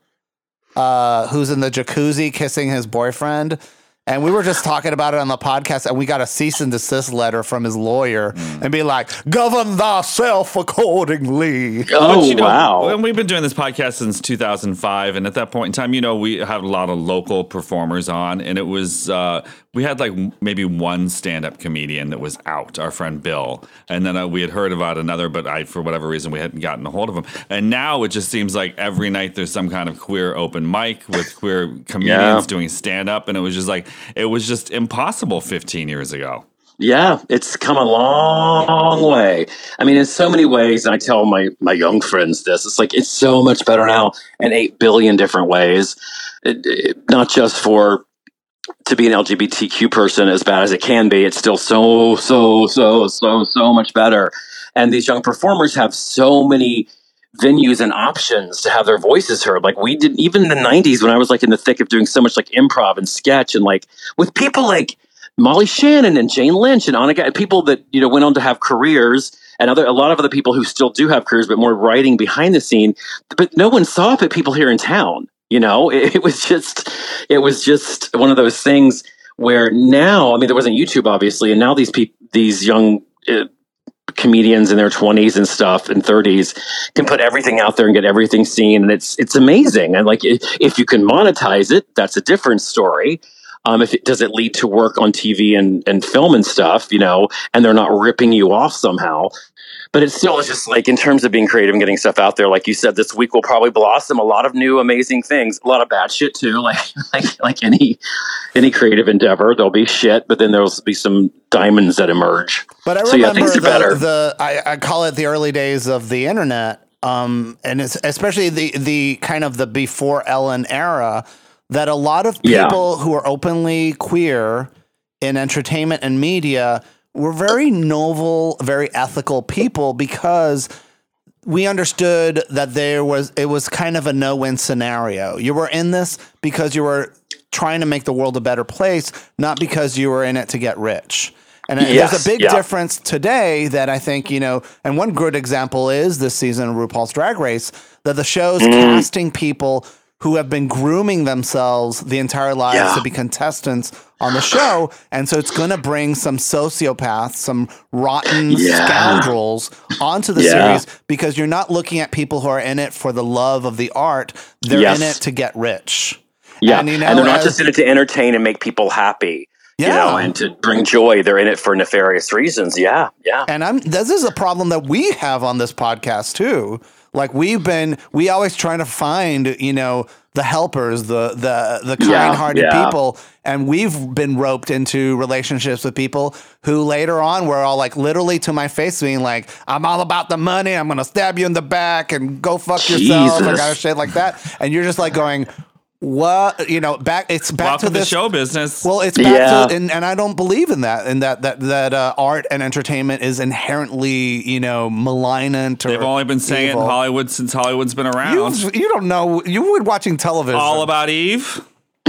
uh, who's in the jacuzzi kissing his boyfriend. And we were just talking about it on the podcast, and we got a cease and desist letter from his lawyer mm. and be like, govern thyself accordingly. Oh, but, you know, wow. And we've been doing this podcast since two thousand five. And at that point in time, you know, we had a lot of local performers on. And it was, uh, we had like maybe one stand-up comedian that was out, our friend Bill. And then uh, we had heard about another, but I, for whatever reason, we hadn't gotten a hold of him. And now it just seems like every night there's some kind of queer open mic with queer comedians yeah. doing stand-up. And it was just like, it was just impossible fifteen years ago. Yeah, it's come a long way. I mean, in so many ways, and I tell my, my young friends this, it's like, it's so much better now in eight billion different ways. It, it, not just for, to be an L G B T Q person as bad as it can be, it's still so, so, so, so, so much better. And these young performers have so many venues and options to have their voices heard. Like we did, even in the nineties when I was like in the thick of doing so much like improv and sketch, and like with people like Molly Shannon and Jane Lynch and Annika, people that, you know, went on to have careers, and other, a lot of other people who still do have careers, but more writing behind the scene, but no one saw it, people here in town, you know, it, it was just, it was just one of those things where now, I mean, there wasn't YouTube obviously. And now these people, these young, uh, comedians in their twenties and stuff and thirties can put everything out there and get everything seen, and it's it's amazing. And like if you can monetize it, that's a different story. Um, if it does it lead to work on T V and, and film and stuff, you know, and they're not ripping you off somehow. But it still is just like in terms of being creative and getting stuff out there, like you said, this week will probably blossom a lot of new amazing things, a lot of bad shit too, like like like any any creative endeavor. There'll be shit, but then there'll be some diamonds that emerge. But I so, remember yeah, things the, are better. the I, I call it the early days of the internet, um, and it's especially the the kind of the before Ellen era, that a lot of people yeah. who are openly queer in entertainment and media were very noble, very ethical people, because we understood that there was, it was kind of a no-win scenario. You were in this because you were trying to make the world a better place, not because you were in it to get rich. And yes, there's a big yeah. difference today that I think, you know, and one good example is this season of RuPaul's Drag Race, that the show's mm. casting people who have been grooming themselves the entire lives yeah. to be contestants on the show. And so it's going to bring some sociopaths, some rotten yeah. scoundrels onto the yeah. series, because you're not looking at people who are in it for the love of the art. They're yes. in it to get rich. Yeah. And, you know, and they're not as, just in it to entertain and make people happy. Yeah. You know, and to bring joy, they're in it for nefarious reasons. Yeah, yeah. And I'm this is a problem that we have on this podcast too. Like we've been, we always trying to find, you know, the helpers, the the the kind-hearted yeah, yeah. people, and we've been roped into relationships with people who later on were all like literally to my face being like, "I'm all about the money. I'm gonna stab you in the back and go fuck yourself," Jesus. and kind of shit like that. And you're just like going, what, you know, back it's back Welcome to this to show business. Well, it's back Yeah. to, and, and I don't believe in that, and that that that uh, art and entertainment is inherently, you know, malignant. Or They've only been saying evil. it in Hollywood since Hollywood's been around. You, you don't know. You were watching television. All About Eve.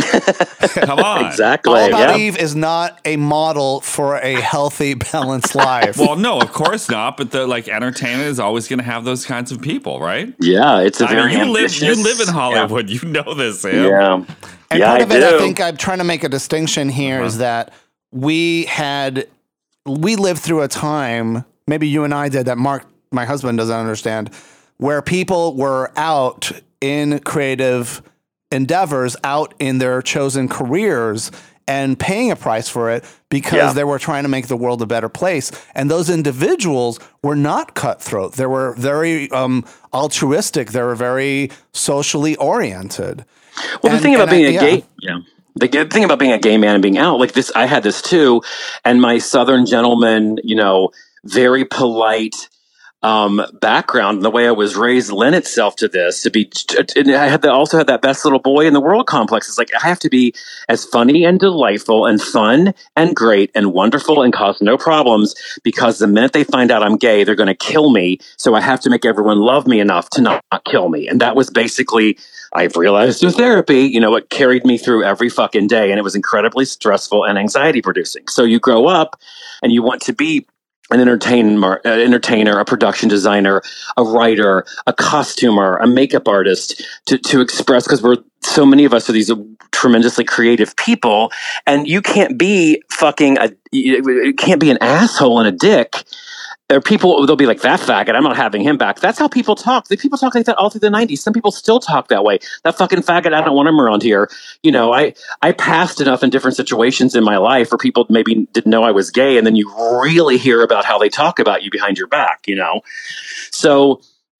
Come on. Exactly. All About yeah. Eve is not a model for a healthy, balanced life. Well, no, of course not. But the like entertainment is always going to have those kinds of people, right? Yeah, it's a I very mean, you live ambitious- you live in Hollywood. You know this, Sam. Yeah. And yeah, part I of it, do. I think I'm trying to make a distinction here is that we had, we lived through a time, maybe you and I did, that Mark, my husband, doesn't understand, where people were out in creative endeavors, out in their chosen careers and paying a price for it because Yeah. they were trying to make the world a better place. And those individuals were not cutthroat. They were very um, altruistic. They were very socially oriented. Well, And- the thing about and I- being a yeah. gay, yeah, the good thing about being a gay man and being out like this, I had this too, and my Southern gentleman, you know, very polite um, background, and the way I was raised lent itself to this. To be, and I had the, also had that best little boy in the world complex. It's like I have to be as funny and delightful and fun and great and wonderful and cause no problems because the minute they find out I'm gay, they're going to kill me. So I have to make everyone love me enough to not, not kill me. And that was basically. I've realized through therapy, you know, it carried me through every fucking day, and it was incredibly stressful and anxiety producing. So you grow up and you want to be an entertainer, an entertainer, a production designer, a writer, a costumer, a makeup artist to, to express, because we're so many of us are these tremendously creative people, and you can't be fucking a, you can't be an asshole and a dick. There are people, they'll be like, that faggot, I'm not having him back. That's how people talk. The people talk like that all through the nineties. Some people still talk that way. That fucking faggot, I don't want him around here. You know, I, I passed enough in different situations in my life where people maybe didn't know I was gay, and then you really hear about how they talk about you behind your back, you know? So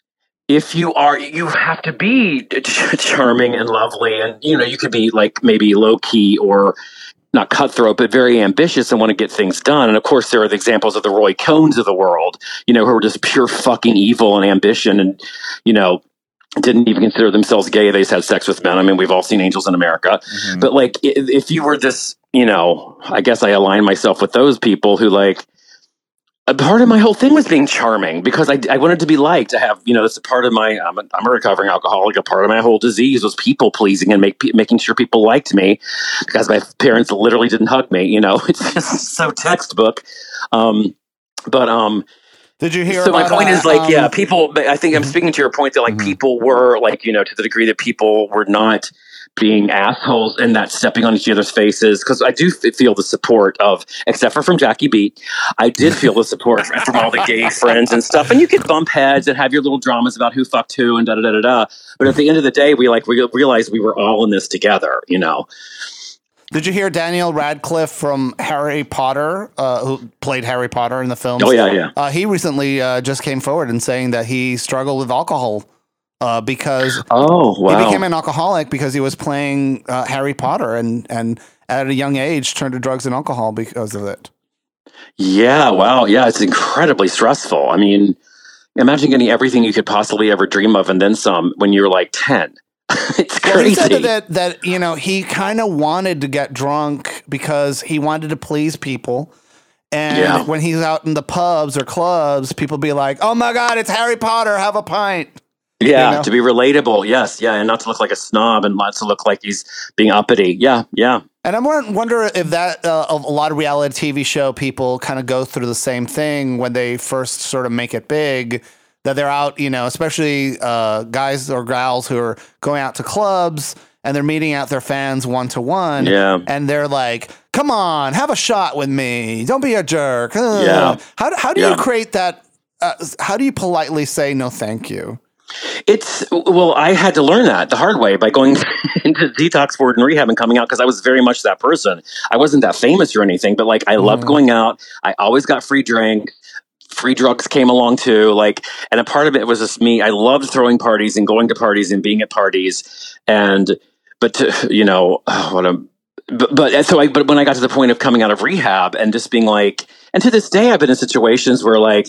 if you are, you have to be charming and lovely, and, you know, you could be like maybe low key or not cutthroat, but very ambitious and want to get things done. And of course, there are the examples of the Roy Cohns of the world, you know, who are just pure fucking evil and ambition and, you know, didn't even consider themselves gay. They just had sex with men. I mean, we've all seen Angels in America. Mm-hmm. But like, if, if you were this, you know, I guess I align myself with those people who like, a part of my whole thing was being charming because I, I wanted to be liked. To have, you know, that's a part of my, I'm a, I'm a recovering alcoholic. A part of my whole disease was people pleasing and make, making sure people liked me because my parents literally didn't hug me. You know, it's just so textbook. Um, but, um, Did you hear? So about, my point uh, is like, um, yeah, people, I think I'm speaking to your point that like mm-hmm. people were like, you know, to the degree that people were not being assholes and not stepping on each other's faces. Because I do f- feel the support of, except for from Jackie B, I did feel the support from all the gay friends and stuff. And you could bump heads and have your little dramas about who fucked who and da da da da da. But at the end of the day, we like we realized we were all in this together, you know. Did you hear Daniel Radcliffe from Harry Potter, uh, who played Harry Potter in the films? Oh yeah, yeah. Uh, he recently uh, just came forward and saying that he struggled with alcohol. Uh, because oh, wow. he became an alcoholic because he was playing uh, Harry Potter and, and at a young age turned to drugs and alcohol because of it. Yeah, wow. Yeah, it's incredibly stressful. I mean, imagine getting everything you could possibly ever dream of and then some when you're like ten. It's crazy. Well, he said that, that, you know, he kind of wanted to get drunk because he wanted to please people. And yeah. when he's out in the pubs or clubs, people be like, oh my God, it's Harry Potter. Have a pint. Yeah, you know? To be relatable. Yes, yeah, and not to look like a snob and not to look like he's being uppity. Yeah, yeah. And I wonder if that uh, a lot of reality T V show people kind of go through the same thing when they first sort of make it big, that they're out, you know, especially uh, guys or gals who are going out to clubs and they're meeting out their fans one to one. Yeah. And they're like, come on, have a shot with me. Don't be a jerk. Ugh. Yeah. How, how do yeah. you create that? Uh, how do you politely say no, thank you? It's, well, I had to learn that the hard way by going into detox board and rehab and coming out, because I was very much that person. I wasn't that famous or anything, but like I mm. loved going out. I always got free drink. Free drugs came along too. Like, and a part of it was just me. I loved throwing parties and going to parties and being at parties. And, but to, you know, oh, what a, but, but so I, but when I got to the point of coming out of rehab and just being like, and to this day, I've been in situations where like,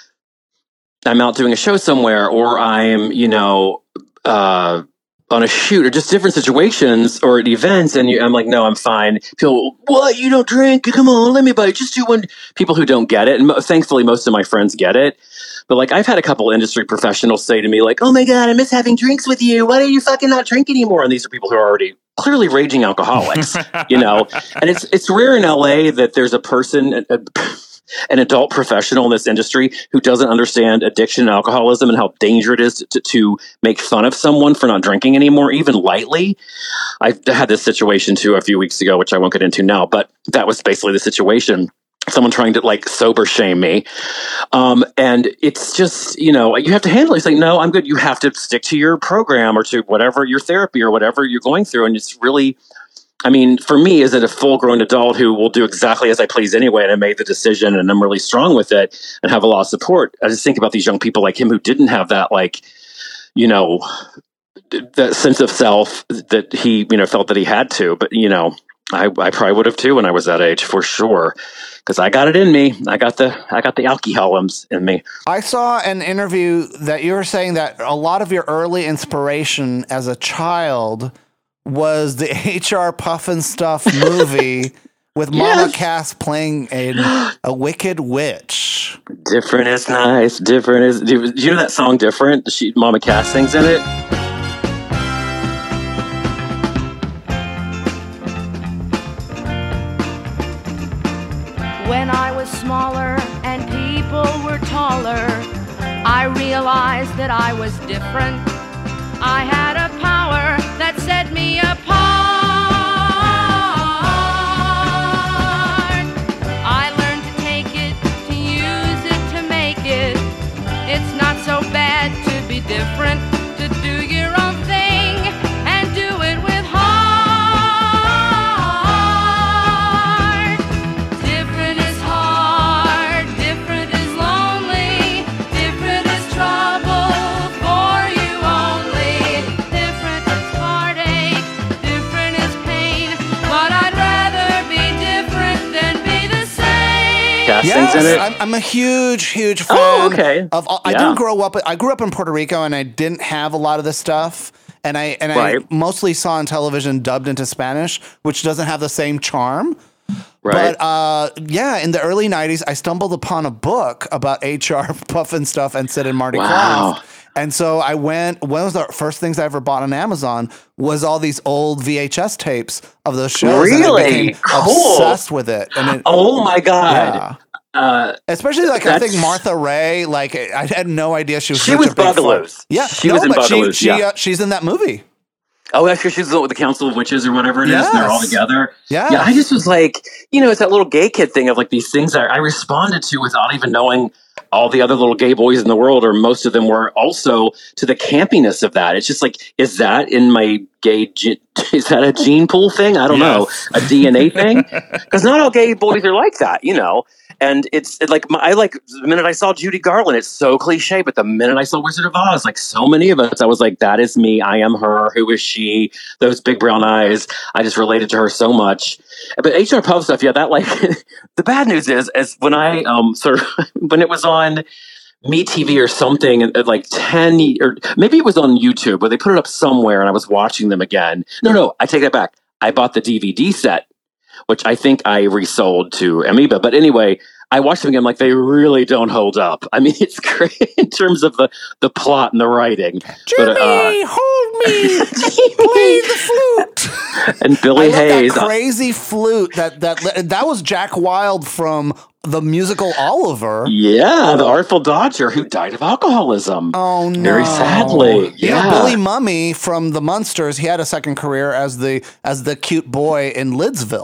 I'm out doing a show somewhere, or I'm, you know, uh, on a shoot, or just different situations or at events. And you, I'm like, no, I'm fine. People, what? You don't drink? Come on, let me buy it. Just do one. People who don't get it. And mo- thankfully, most of my friends get it. But like, I've had a couple industry professionals say to me like, oh my God, I miss having drinks with you. Why do you fucking not drink anymore? And these are people who are already clearly raging alcoholics, you know? And it's, it's rare in L A that there's a person, a, a, an adult professional in this industry who doesn't understand addiction and alcoholism and how dangerous it is to, to make fun of someone for not drinking anymore, even lightly. I had this situation too a few weeks ago, which I won't get into now, but that was basically the situation. Someone trying to like sober shame me. Um, and it's just, you know, you have to handle it. It's like, no, I'm good. You have to stick to your program or to whatever your therapy or whatever you're going through. And it's really, I mean, for me, as a full grown adult who will do exactly as I please anyway, and I made the decision and I'm really strong with it and have a lot of support. I just think about these young people like him who didn't have that, like, you know, that sense of self that he, you know, felt that he had to. But, you know, I, I probably would have too when I was that age, for sure. Because I got it in me. I got the I got the alcoholism in me. I saw an interview that you were saying that a lot of your early inspiration as a child was the H R Pufnstuf movie with yes. Mama Cass playing a, a wicked witch. Different is nice. Different is. Do you know that song Different? She, Mama Cass sings in it. When I was smaller and people were taller, I realized that I was different. I had a power that set me apart. I learned to take it, to use it, to make it. It's not so bad to be different, to do your own thing and do it with heart. Different is hard, different is lonely, different is trouble for you only. Different is heartache, different is pain, but I'd rather be different than be the same. Yes, in it. I'm, I'm a huge, huge fan. Oh, okay. Of I yeah. didn't grow up. I grew up in Puerto Rico, and I didn't have a lot of this stuff. And I and right. I mostly saw on television dubbed into Spanish, which doesn't have the same charm. Right. But uh, yeah, in the early nineties, I stumbled upon a book about H R Pufnstuf and Sid and Marty wow. Krofft. And so I went, one of the first things I ever bought on Amazon was all these old V H S tapes of those shows. Really? And I became cool. obsessed with it. And it, oh my God. Yeah. Uh, Especially like I think Martha Ray, like I had no idea she was. She such was a big Bugaloos. Fan. Yeah, she no, was in but Bugaloos. She, she, yeah. uh, she's in that movie. Oh, that's because she's with the Council of Witches or whatever it is. Yes. And they're all together. Yes. Yeah, I just was like, you know, it's that little gay kid thing of like these things that I responded to without even knowing all the other little gay boys in the world, or most of them were also to the campiness of that. It's just like, is that in my gay, ge- is that a gene pool thing? I don't yes. know, a D N A thing? Because not all gay boys are like that, you know. And it's it like my, I like the minute I saw Judy Garland, it's so cliche. But the minute I saw Wizard of Oz, like so many of us, I was like, that is me. I am her. Who is she? Those big brown eyes. I just related to her so much. But H R Pufnstuf, yeah, that like the bad news is, is when I um sort of when it was on Me T V or something at like ten or maybe it was on YouTube, but they put it up somewhere, and I was watching them again. No, no, I take that back. I bought the D V D set, which I think I resold to Amoeba. But anyway, I watched them again. Like, they really don't hold up. I mean, it's great in terms of the, the plot and the writing. Jimmy, but, uh, hold me. Play the flute. And Billy I Hayes. That crazy flute. That, that, that was Jack Wilde from the musical Oliver. Yeah, the Artful Dodger who died of alcoholism. Oh, no. Very sadly. Yeah. yeah. Billy Mummy from the Munsters, he had a second career as the as the cute boy in Lidsville.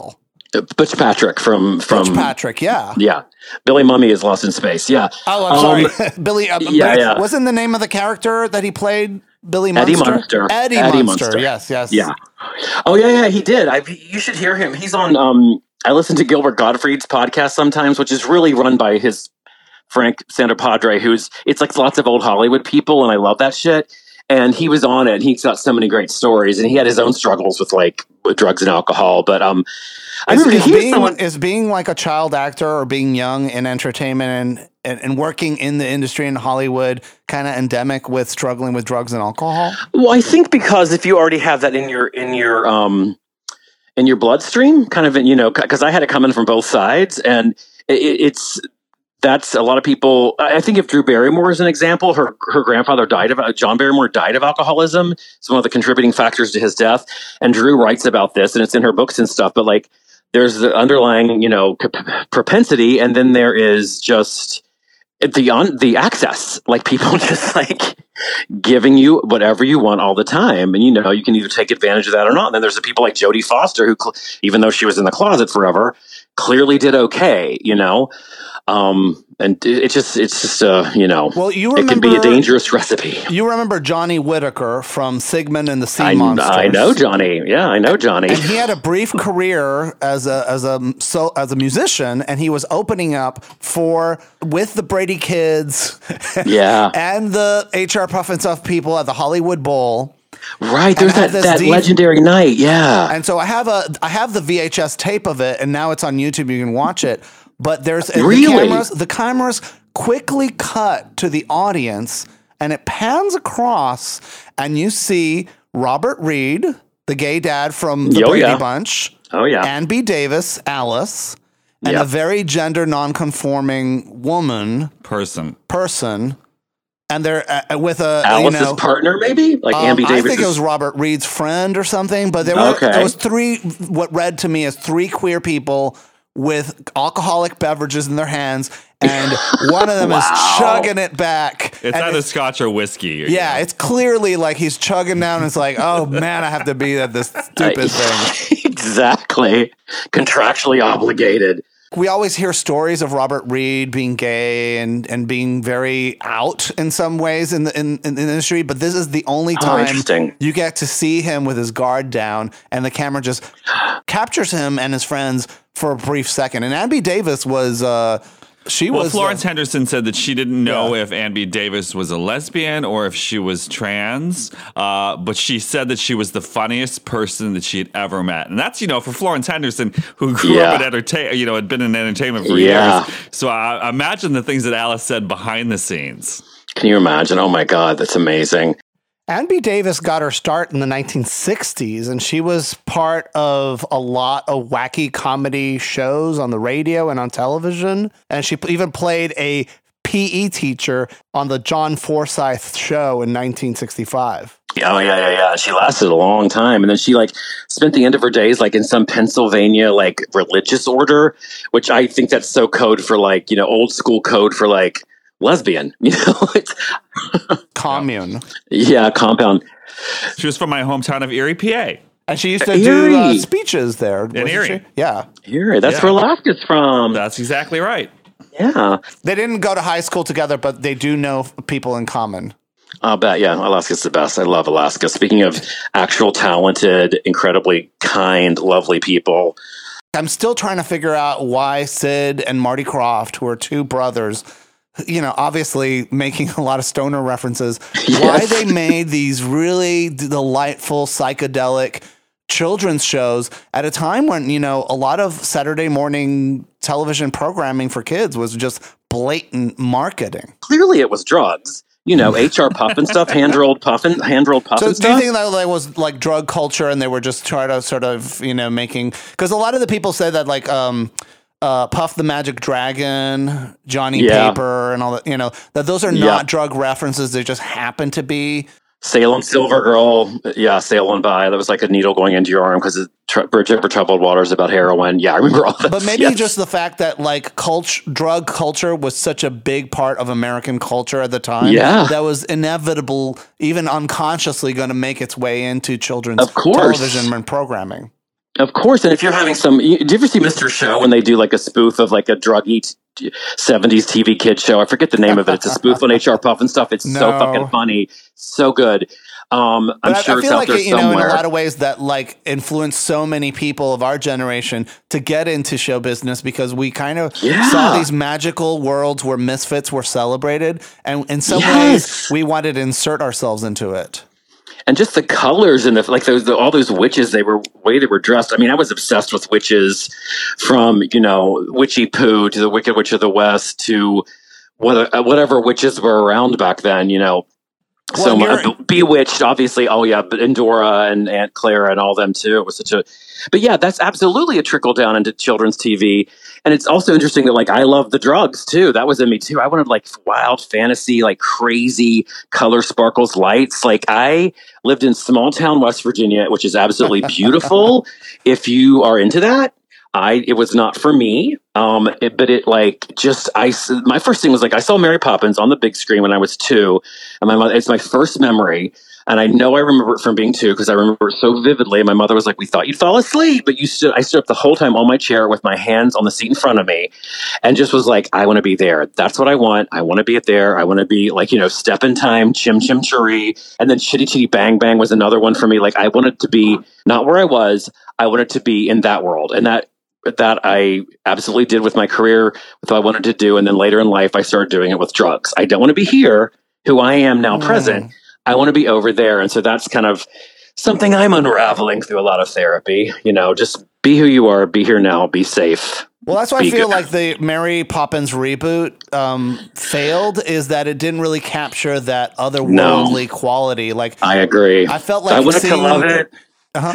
Butch Patrick from from Butch Patrick, yeah. Yeah, Billy Mummy is Lost in Space. Yeah. Oh, I'm Um, sorry, Billy. Uh, yeah, yeah. Wasn't the name of the character that he played Billy Eddie Munster? Munster. Eddie, Eddie Munster. Munster. Yes, yes. Yeah. Oh yeah, yeah. He did. I. You should hear him. He's on. Um, I listen to Gilbert Gottfried's podcast sometimes, which is really run by his Frank Santapadre, who's it's like lots of old Hollywood people, and I love that shit. And he was on it, and he's got so many great stories, and he had his own struggles with like with drugs and alcohol. But um, I Is, remember is he was being, someone. is being like a child actor or being young in entertainment and, and, and working in the industry in Hollywood kind of endemic with struggling with drugs and alcohol? Well, I think because if you already have that in your in your um in your bloodstream, kind of, you know, because I had it coming from both sides, and it, it's that's a lot of people. I think if Drew Barrymore is an example, her her grandfather died of John Barrymore died of alcoholism. It's one of the contributing factors to his death, and Drew writes about this, and it's in her books and stuff. But like, there's the underlying, you know, p- propensity, and then there is just the on the access, like people just like giving you whatever you want all the time, and you know you can either take advantage of that or not. And then there's the people like Jodie Foster who, cl- even though she was in the closet forever, clearly did okay, you know. Um, and it, it just it's just uh, you know, Well, you it can be a remember- dangerous recipe. You remember Johnny Whitaker from Sigmund and the Sea I, Monsters? I know Johnny. Yeah, I know Johnny. And he had a brief career as a as a so as a musician, and he was opening up for with the Brady Kids, Yeah. and the H R Puff and Stuff people at the Hollywood Bowl. Right, there's I had that, this that deep- legendary night. Yeah. And so I have a I have the V H S tape of it, and now it's on YouTube. You can watch it. But there's the Really? cameras. The cameras quickly cut to the audience, and it pans across, and you see Robert Reed, the gay dad from the Oh, Brady yeah. Bunch, Oh yeah. Ann B. Davis, Alice, and Yep. a very gender nonconforming woman Person. person, and they're uh, with a Alice's you know, partner, maybe like um, Ambi I Davis. think it was Robert Reed's friend or something, but there were Okay. there was three. What read to me as three queer people with alcoholic beverages in their hands, and one of them Wow. is chugging it back. It's And either scotch or whiskey. Or, yeah, it's clearly like he's chugging down. And it's like, oh man, I have to be at this stupid thing. Exactly. Contractually obligated. We always hear stories of Robert Reed being gay and, and being very out in some ways in the in, in the industry, but this is the only Oh, time interesting. you get to see him with his guard down, and the camera just captures him and his friends for a brief second. And Abby Davis was uh, she Well, was Florence uh, Henderson said that she didn't know Yeah. if Ann B. Davis was a lesbian or if she was trans, uh, but she said that she was the funniest person that she had ever met, and that's you know for Florence Henderson, who grew Yeah. up in entertain, you know, had been in entertainment for Yeah. years. So I imagine the things that Alice said behind the scenes. Can you imagine? Oh my God, that's amazing. Ann B. Davis got her start in the nineteen sixties, and she was part of a lot of wacky comedy shows on the radio and on television. And she even played a P E teacher on the John Forsythe show in nineteen sixty-five. Oh yeah, yeah, yeah. She lasted a long time, and then she like spent the end of her days like in some Pennsylvania like religious order, which I think that's so code for like you know old school code for like lesbian. You know, it's Commune. yeah, compound. She was from my hometown of Erie, P A. And she used to do uh, Erie. speeches there. wasn't Erie. she? Yeah. Here, that's Yeah. where Alaska's from. That's exactly right. Yeah, They didn't go to high school together, but they do know people in common. I'll bet. Yeah, Alaska's the best. I love Alaska. Speaking of actual talented, incredibly kind, lovely people. I'm still trying to figure out why Sid and Marty Krofft, who are two brothers, you know, obviously making a lot of stoner references, why Yes. they made these really delightful psychedelic children's shows at a time when, you know, a lot of Saturday morning television programming for kids was just blatant marketing. Clearly, it was drugs. You know, H R puff and stuff, hand rolled puffin, hand rolled puff So and do you stuff. think that like, was like drug culture and they were just trying to sort of, you know, making, because a lot of the people say that like, um, uh, Puff the Magic Dragon, Johnny Yeah. Paper, and all that, you know, that those are Yeah. not drug references. They just happen to be. Salem Silver Girl, yeah, sailing by. That was like a needle going into your arm because tr- Bridge Over Troubled Waters about heroin. Yeah, I remember all that. But maybe Yes. just the fact that like culture, drug culture was such a big part of American culture at the time. Yeah. That was inevitable, even unconsciously going to make its way into children's Of course. television and programming. Of course, and if you're having some, you, do you ever see Mister Show when they do like a spoof of like a druggy seventies T V kid show? I forget the name of it. It's a spoof on H R Puff and stuff. It's so No. fucking funny, so good. Um, I'm But I- sure I it's feel out like there it, you know, somewhere. in a lot of ways that like influenced so many people of our generation to get into show business because we kind of Yeah. saw these magical worlds where misfits were celebrated, and in some Yes. ways we wanted to insert ourselves into it. And just the colors and the like those the, all those witches, they were way they were dressed. I mean, I was obsessed with witches, from you know Witchy Poo to the Wicked Witch of the West to what, uh, whatever witches were around back then. You know, Well, so and uh, you're- Be- Bewitched, obviously. Oh yeah, but Endora and Aunt Clara and all them too. It was such a, but yeah, that's absolutely a trickle down into children's T V. And it's also interesting that like I love the drugs too. That was in me too. I wanted like wild fantasy, like crazy color sparkles, lights. Like I lived in small town West Virginia, which is absolutely beautiful. If you are into that, I it was not for me. Um, it, but it like just I s- my first thing was like I saw Mary Poppins on the big screen when I was two, and my mother, it's my first memory. And I know I remember it from being two because I remember it so vividly. And my mother was like, "We thought you'd fall asleep, but you stood." I stood up the whole time on my chair with my hands on the seat in front of me, and just was like, "I want to be there. That's what I want. I want to be it there. I want to be like you know, Step in Time, Chim Chim Cheree, and then Chitty Chitty Bang Bang was another one for me. Like I wanted to be not where I was. I wanted to be in that world, and that that I absolutely did with my career, with what I wanted to do. And then later in life, I started doing it with drugs. I don't want to be here, who I am now, Mm. present. I want to be over there. And so that's kind of something I'm unraveling through a lot of therapy. You know, just be who you are, be here now, be safe. Well, that's why I Be feel good. like the Mary Poppins reboot um, failed, is that it didn't really capture that otherworldly quality. Like I agree. I felt like I wanted seeing- to love it. Uh-huh.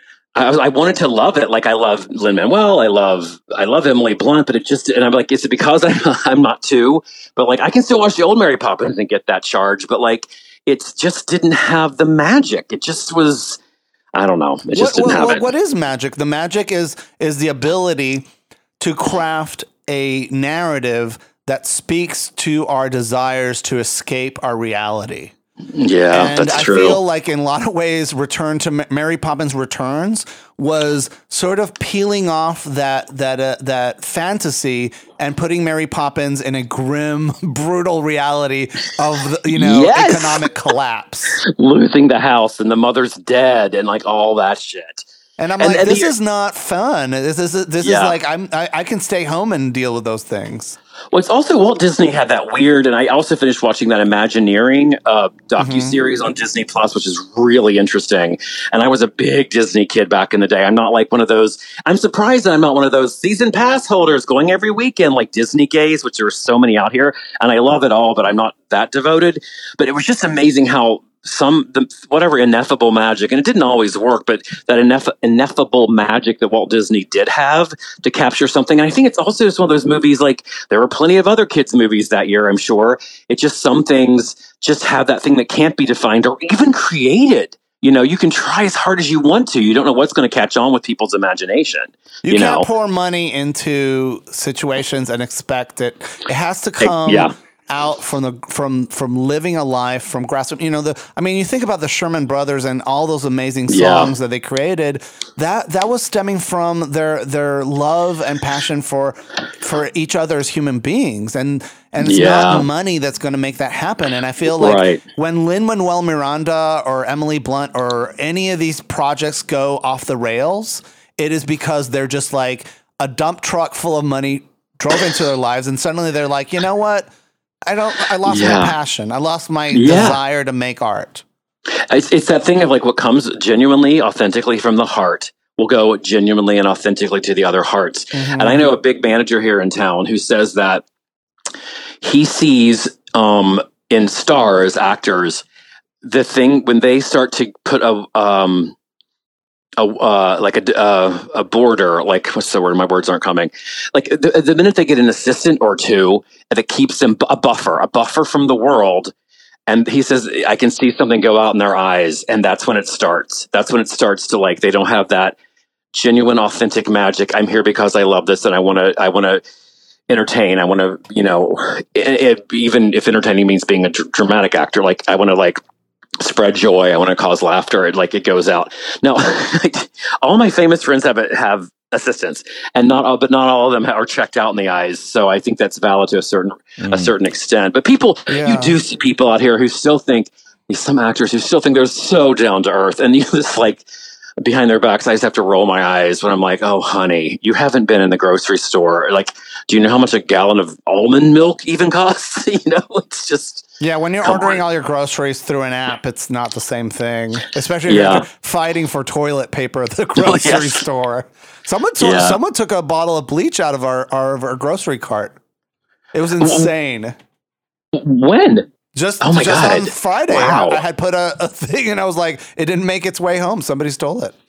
I was, I wanted to love it. Like I love Lin-Manuel. I love, I love Emily Blunt, but it just, and I'm like, is it because I'm, I'm not two, but like, I can still watch the old Mary Poppins and get that charge, but like, it just didn't have the magic. It just was, I don't know. It just What, didn't what, have what- it. what is magic? The magic is is the ability to craft a narrative that speaks to our desires to escape our reality. Yeah, And that's I true. feel like in a lot of ways, Return to Ma- Mary Poppins Returns was sort of peeling off that that uh, that fantasy and putting Mary Poppins in a grim, brutal reality of the, you know Yes! economic collapse. Losing the house and the mother's dead and like all that shit. And I'm And- like, and this the- is not fun. This is this Yeah. is like I'm I, I can stay home and deal with those things. Well, it's also Walt Disney had that weird, and I also finished watching that Imagineering uh, docuseries on Disney Plus, which is really interesting. And I was a big Disney kid back in the day. I'm not like one of those. I'm surprised that I'm not one of those season pass holders going every weekend like Disney gays, which there are so many out here. And I love it all, but I'm not that devoted. But it was just amazing how some the, whatever ineffable magic, and it didn't always work, but that ineff- ineffable magic that Walt Disney did have to capture something. And I think it's also just one of those movies, like there were plenty of other kids movies that year, I'm sure. It just, some things just have that thing that can't be defined or even created. You know, you can try as hard as you want to. You don't know what's going to catch on with people's imagination. You, You, can't know, pour money into situations and expect it. It has to come yeah. out from the from from living a life, from grassroots. You know, the I mean, you think about the Sherman Brothers and all those amazing Yeah. songs that they created. That that was stemming from their their love and passion for for each other as human beings, and and it's Yeah. not money that's going to make that happen. And I feel like Right. when Lin-Manuel Miranda or Emily Blunt or any of these projects go off the rails, it is because they're just like a dump truck full of money drove into their lives, and suddenly they're like, you know what? I don't. I lost Yeah. my passion. I lost my Yeah. desire to make art. It's, it's that thing of like what comes genuinely, authentically from the heart will go genuinely and authentically to the other hearts. And I know a big manager here in town who says that he sees um, in stars, actors, the thing when they start to put a um, a uh, like a uh, a border, like what's the word? My words aren't coming. Like the, the minute they get an assistant or two that keeps them a buffer, a buffer from the world. And he says, I can see something go out in their eyes. And that's when it starts. That's when it starts to like, they don't have that genuine, authentic magic. I'm here because I love this and I want to, I want to entertain. I want to, you know, it, it, even if entertaining means being a dr- dramatic actor, like I want to like spread joy. I want to cause laughter. It like it goes out. Now, all my famous friends have have assistants, and not all, but not all of them are checked out in the eyes. So I think that's valid to a certain mm. a certain extent. But people, yeah. you do see people out here who still think, some actors who still think they're so down to earth, and you just like behind their backs, I just have to roll my eyes when I'm like, oh, honey, you haven't been in the grocery store. Like, do you know how much a gallon of almond milk even costs? You know, it's just. Yeah, when you're ordering on. all your groceries through an app, it's not the same thing, especially if yeah. you're fighting for toilet paper at the grocery yes. store. Someone, t- yeah. someone took a bottle of bleach out of our, our, our grocery cart. It was insane. When? Just, oh my just God. on Friday, wow. I, I had put a, a thing, and I was like, it didn't make its way home. Somebody stole it.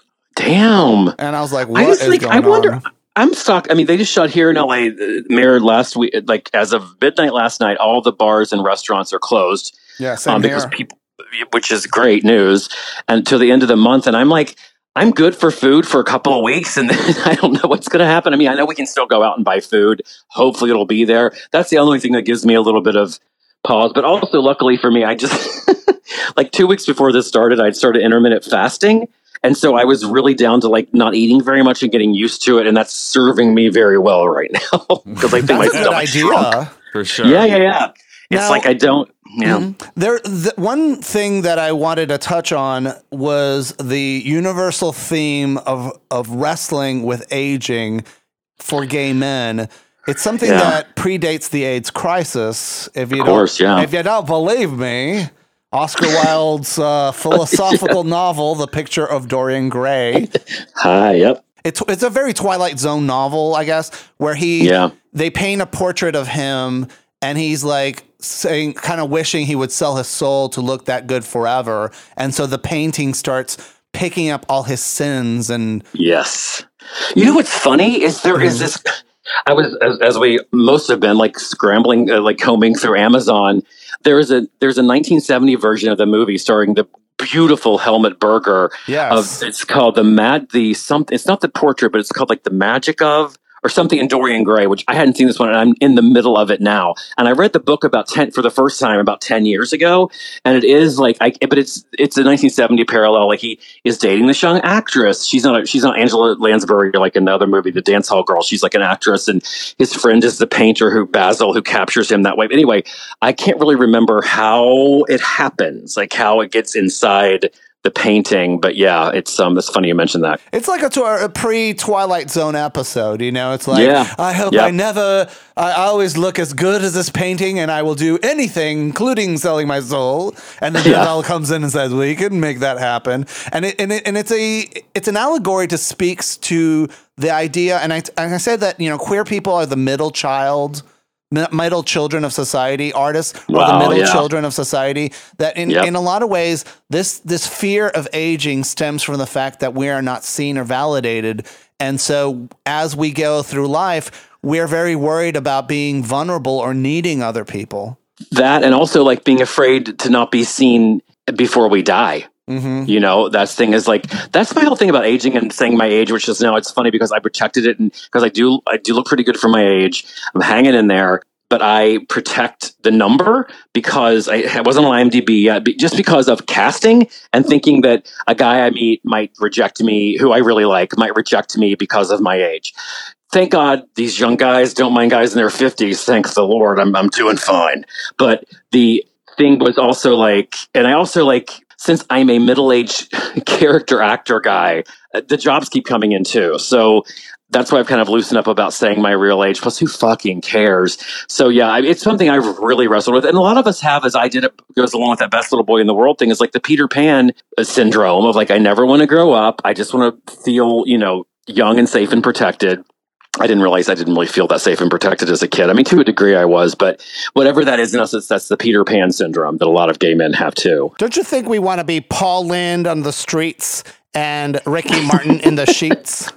Damn. And I was like, what I just, is like, going I wonder, on? I'm stuck. I mean, they just shut here in L A. Uh, Mayor last week, like as of midnight last night, all the bars and restaurants are closed. Yeah, same um, because here. people, which is great news, until the end of the month. And I'm like, I'm good for food for a couple of weeks, and then I don't know what's going to happen. I mean, I know we can still go out and buy food. Hopefully, it'll be there. That's the only thing that gives me a little bit of pause. But also, luckily for me, I just like two weeks before this started, I'd started intermittent fasting. And so I was really down to like not eating very much and getting used to it. And that's serving me very well right now. Because I think that's my a good stomach's idea. shrunk. For sure. Yeah, yeah, yeah. It's Now, like I don't, you know. Mm-hmm. There, the, one thing that I wanted to touch on was the universal theme of, of wrestling with aging for gay men. It's something Yeah. that predates the AIDS crisis. If you Of course, don't, yeah. If you don't believe me, Oscar Wilde's uh, philosophical novel, The Picture of Dorian Gray. Hi, yep. It's it's a very Twilight Zone novel, I guess, where he Yeah. they paint a portrait of him, and he's like saying, kind of wishing he would sell his soul to look that good forever, and so the painting starts picking up all his sins and Yes. You know what's funny is there is this. I was as, as we most have been like scrambling, uh, like combing through Amazon. There is a there's a nineteen seventy version of the movie starring the beautiful Helmut Berger. Yes. Of, it's called the Mad the something. It's not the portrait, but it's called like the Magic of or something in Dorian Gray, which I hadn't seen this one, and I'm in the middle of it now. And I read the book about ten for the first time about ten years ago, and it is like, I, but it's it's a nineteen seventy parallel. Like he is dating this young actress. She's not a, she's not Angela Lansbury like another movie, The Dance Hall Girl. She's like an actress, and his friend is the painter who Basil who captures him that way. But anyway, I can't really remember how it happens, like how it gets inside the painting, but yeah, it's um, it's funny you mentioned that. It's like a, tw- a pre-Twilight Zone episode, you know. It's like, yeah. I hope yep. I never, I always look as good as this painting, and I will do anything, including selling my soul. And then Yeah. Devil comes in and says, "We can make that happen." And it, and it, and it's a it's an allegory to speaks to the idea. And I and I said that, you know, queer people are the middle child. middle children of society, artists are Wow, the middle yeah. children of society, that in, Yep. in a lot of ways, this, this fear of aging stems from the fact that we are not seen or validated. And so as we go through life, we're very worried about being vulnerable or needing other people. That, and also like being afraid to not be seen before we die. Mm-hmm. You know, that thing is like, that's my whole thing about aging and saying my age, which is now it's funny because I protected it and because I do, I do look pretty good for my age. I'm hanging in there, but I protect the number because I, I wasn't on IMDb yet, but just because of casting and thinking that a guy I meet might reject me, who I really like, might reject me because of my age. Thank God these young guys don't mind guys in their fifties. Thank the Lord. I'm, I'm doing fine. But the thing was also like, and I also like, since I'm a middle-aged character actor guy, the jobs keep coming in too. So that's why I've kind of loosened up about saying my real age. Plus, who fucking cares? So yeah, it's something I've really wrestled with. And a lot of us have, as I did, it goes along with that best little boy in the world thing, is like the Peter Pan syndrome of like, I never want to grow up. I just want to feel, you know, young and safe and protected. I didn't realize I didn't really feel that safe and protected as a kid. I mean, to a degree I was, but whatever that is in us, it's, that's the Peter Pan syndrome that a lot of gay men have too. Don't you think we want to be Paul Lynde on the streets and Ricky Martin in the sheets?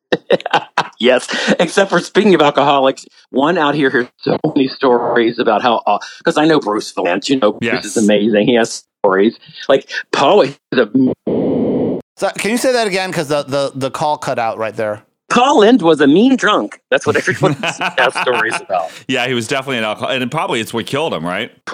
Yes, except for speaking of alcoholics, one out here hears so many stories about how, because uh, I know Bruce Valanche, you know, Bruce Yes. is amazing. He has stories. Like, Paul is a... So, can you say that again? Because the, the, the call cut out right there. Paul Lynde was a mean drunk. That's what everyone has stories about. Yeah, he was definitely an alcoholic. And probably it's what killed him, right?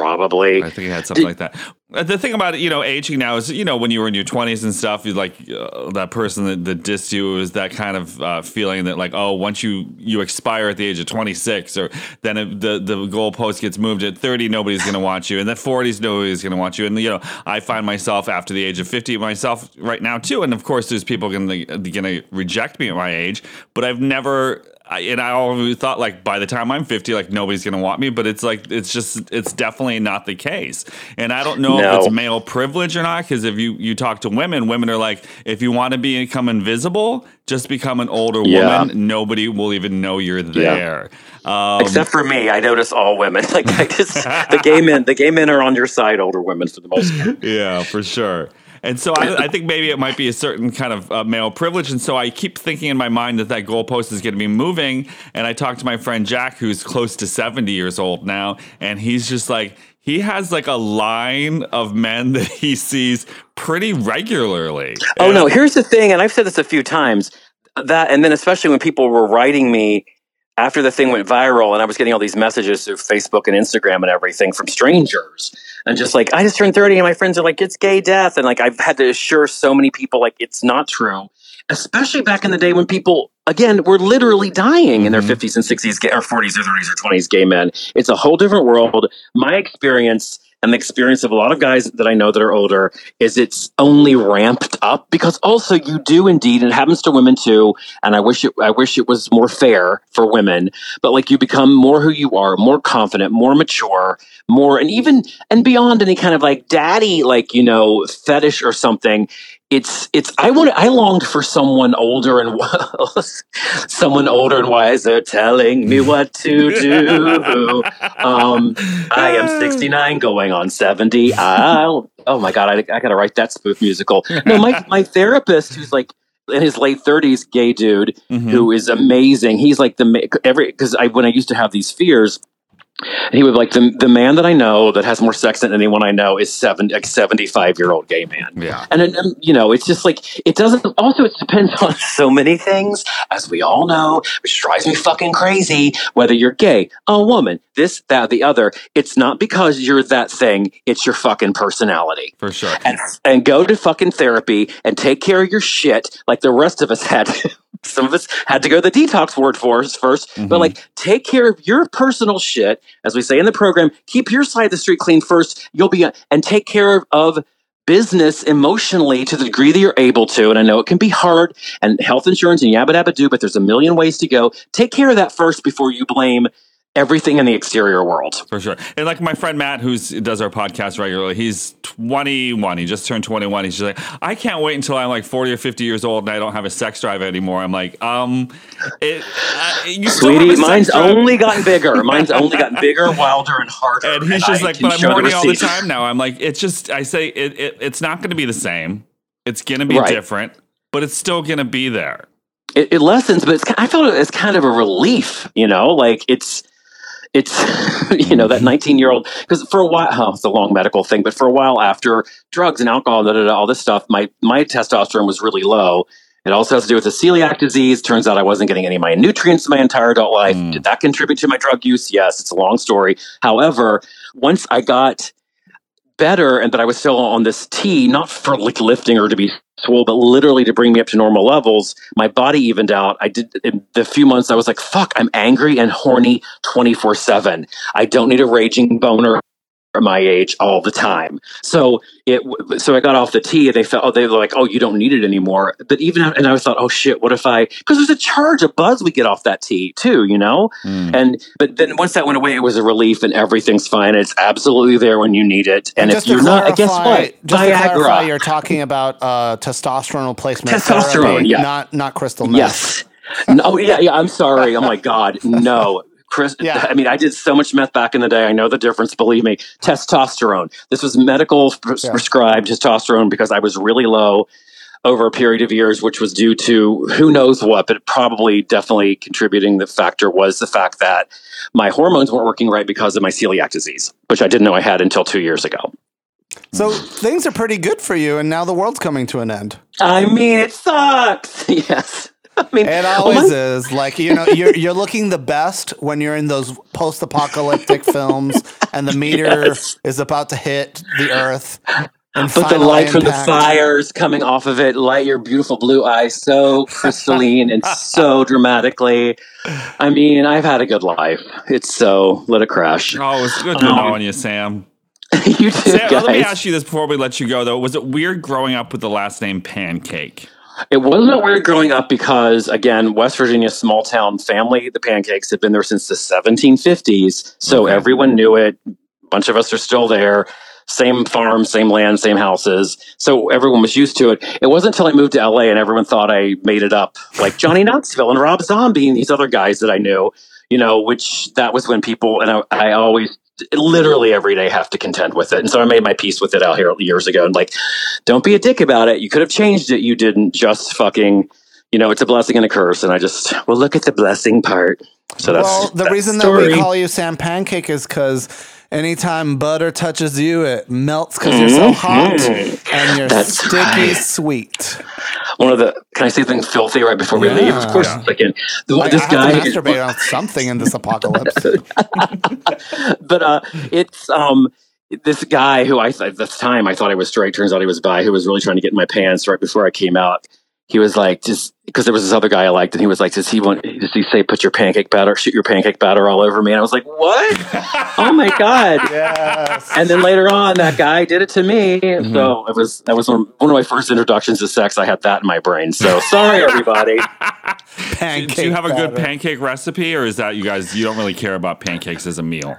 probably. I think it had something like that. The thing about you know aging now is you know when you were in your twenties and stuff, you like uh, that person that, that dissed you is that kind of uh, feeling that like oh once you you expire at the age of twenty-six or then it, the the goalpost gets moved at thirty, nobody's going to want you, and at forties nobody's going to want you, and you know I find myself after the age of fifty myself right now too, and of course there's people going to going to reject me at my age, but I've never. I, and I always thought like by the time I'm fifty, like nobody's gonna want me, but it's like it's just it's definitely not the case. And I don't know No. if it's male privilege or not, because if you you talk to women, women are like, if you want to become invisible, just become an older Yeah. woman. Nobody will even know you're there. Um, Except for me, I notice all women. Like I just the gay men, the gay men are on your side, older women for the most part. yeah, for sure. And so I, I think maybe it might be a certain kind of uh, male privilege. And so I keep thinking in my mind that that goalpost is going to be moving. And I talked to my friend Jack, who's close to seventy years old now. And he's just like, he has like a line of men that he sees pretty regularly. Oh, And- no. Here's the thing. And I've said this a few times that, and then especially when people were writing me after the thing went viral and I was getting all these messages through Facebook and Instagram and everything from strangers and just like, I just turned thirty and my friends are like, it's gay death. And like, I've had to assure so many people like it's not true, especially back in the day when people, again, were literally dying in their fifties and sixties or forties or thirties or twenties, gay men. It's a whole different world. My experience and the experience of a lot of guys that I know that are older is it's only ramped up because also you do indeed, and it happens to women too. And I wish it, I wish it was more fair for women, but like you become more who you are, more confident, more mature, more, and even, and beyond any kind of like daddy, like, you know, fetish or something. It's, it's, I want, I longed for someone older and someone older and wiser telling me what to do. Um, I am sixty-nine going on seventy. I'll, oh my God, I, I got to write that spoof musical. No, my, my therapist who's like in his late thirties, gay dude Mhm. who is amazing. He's like the, ma- every, cause I, when I used to have these fears, and he would like the the man that I know that has more sex than anyone I know is seven like seventy-five year old gay man. Yeah. And, and um, you know, it's just like it doesn't. Also, it depends on so many things, as we all know, which drives me fucking crazy. Whether you're gay, a woman, this, that, the other. It's not because you're that thing. It's your fucking personality. For sure. And and go to fucking therapy and take care of your shit like the rest of us had to. Some of us had to go the detox ward for us first, Mhm. but like take care of your personal shit, as we say in the program. Keep your side of the street clean first. You'll be and take care of business emotionally to the degree that you're able to. And I know it can be hard, and health insurance and yabba dabba do, but there's a million ways to go. Take care of that first before you blame everything in the exterior world. For sure. And like my friend Matt, who does our podcast regularly, he's twenty-one. He just turned twenty-one. He's just like, I can't wait until I'm like forty or fifty years old and I don't have a sex drive anymore. I'm like, um, it, uh, you still have Sweetie, a sex mine's drive. only gotten bigger. Mine's only gotten bigger, wilder, and harder. And he's just I like, can but I'm show the horny all the receipts. time now. I'm like, it's just, I say, it, it it's not going to be the same. It's going to be Right. different, but it's still going to be there. It, it lessens, but it's, I felt it as kind of a relief, you know, like it's, it's, you know, that nineteen year old, because for a while, oh, it's a long medical thing, but for a while after drugs and alcohol, da, da, da, all this stuff, my, my testosterone was really low. It also has to do with the celiac disease. Turns out I wasn't getting any of my nutrients my entire adult life. Mm. Did that contribute to my drug use? Yes, it's a long story. However, once I got better and that I was still on this T, not for like lifting or to be swole, but literally to bring me up to normal levels, my body evened out. I did in the few months I was like, fuck, I'm angry and horny twenty-four seven. I don't need a raging boner at my age all the time. So it, so I got off the T and they felt, oh, they were like, oh, you don't need it anymore. But even, and I thought, oh shit, what if I, because there's a charge, a buzz we get off that T too, you know? Mm. And, but then once that went away, it was a relief and everything's fine. It's absolutely there when you need it. And, if just to you're not, guess clarify- what? Just to clarify, Viagra. you're talking about uh, testosterone replacement Testosterone, therapy, yeah. not not crystal meth. Yes. No, yeah, yeah. I'm sorry. Oh my God. No. Chris, Yeah. I mean, I did so much meth back in the day. I know the difference. Believe me. Testosterone. This was medical pres- Yeah. prescribed testosterone because I was really low over a period of years, which was due to who knows what, but probably definitely contributing the factor was the fact that my hormones weren't working right because of my celiac disease, which I didn't know I had until two years ago. So things are pretty good for you, and now the world's coming to an end. I mean, it sucks. Yes. I mean, It oh always my- is. Like, you know, you're you're looking the best when you're in those post-apocalyptic films and the meteor Yes. is about to hit the earth. And But the final light from the impact. fires coming off of it light your beautiful blue eyes so crystalline and so dramatically. I mean, I've had a good life. It's so let it crash. Oh, it's good to Um, knowing you, Sam. You too, Sam, guys. let me ask you this before we let you go, though. Was it weird growing up with the last name Pancake? It wasn't weird growing up because, again, West Virginia small town family. The Pancakes have been there since the seventeen fifties, so Okay. everyone knew it. A bunch of us are still there. Same farm, same land, same houses. So everyone was used to it. It wasn't until I moved to L A and everyone thought I made it up, like Johnny Knoxville and Rob Zombie and these other guys that I knew, you know, which that was when people, and I, I always literally every day have to contend with it. And so I made my peace with it out here years ago. And like, don't be a dick about it. You could have changed it. You didn't. Just fucking, you know, it's a blessing and a curse. And I just, well, look at the blessing part. So that's Well, the that's reason the that we story. call you Sam Pancake is because anytime butter touches you, it melts because you're so hot and you're That's sticky right. sweet. One of the, can I say something filthy right before we Yeah. leave? Of course, Yeah. I can. The, I, this I guy, have to masturbate on something in this apocalypse. but uh, it's um, this guy who I at the time I thought I was straight. Turns out he was bi. Who was really trying to get in my pants right before I came out. He was like, just because there was this other guy I liked, and he was like, does he want? Does he say, put your pancake batter, shoot your pancake batter all over me? And I was like, what? Oh my god! Yes. And then later on, that guy did it to me. So it was that was one, one of my first introductions to sex. I had that in my brain. So sorry, everybody. Pancake Do you have a good batter. pancake recipe, or is that you guys, you don't really care about pancakes as a meal?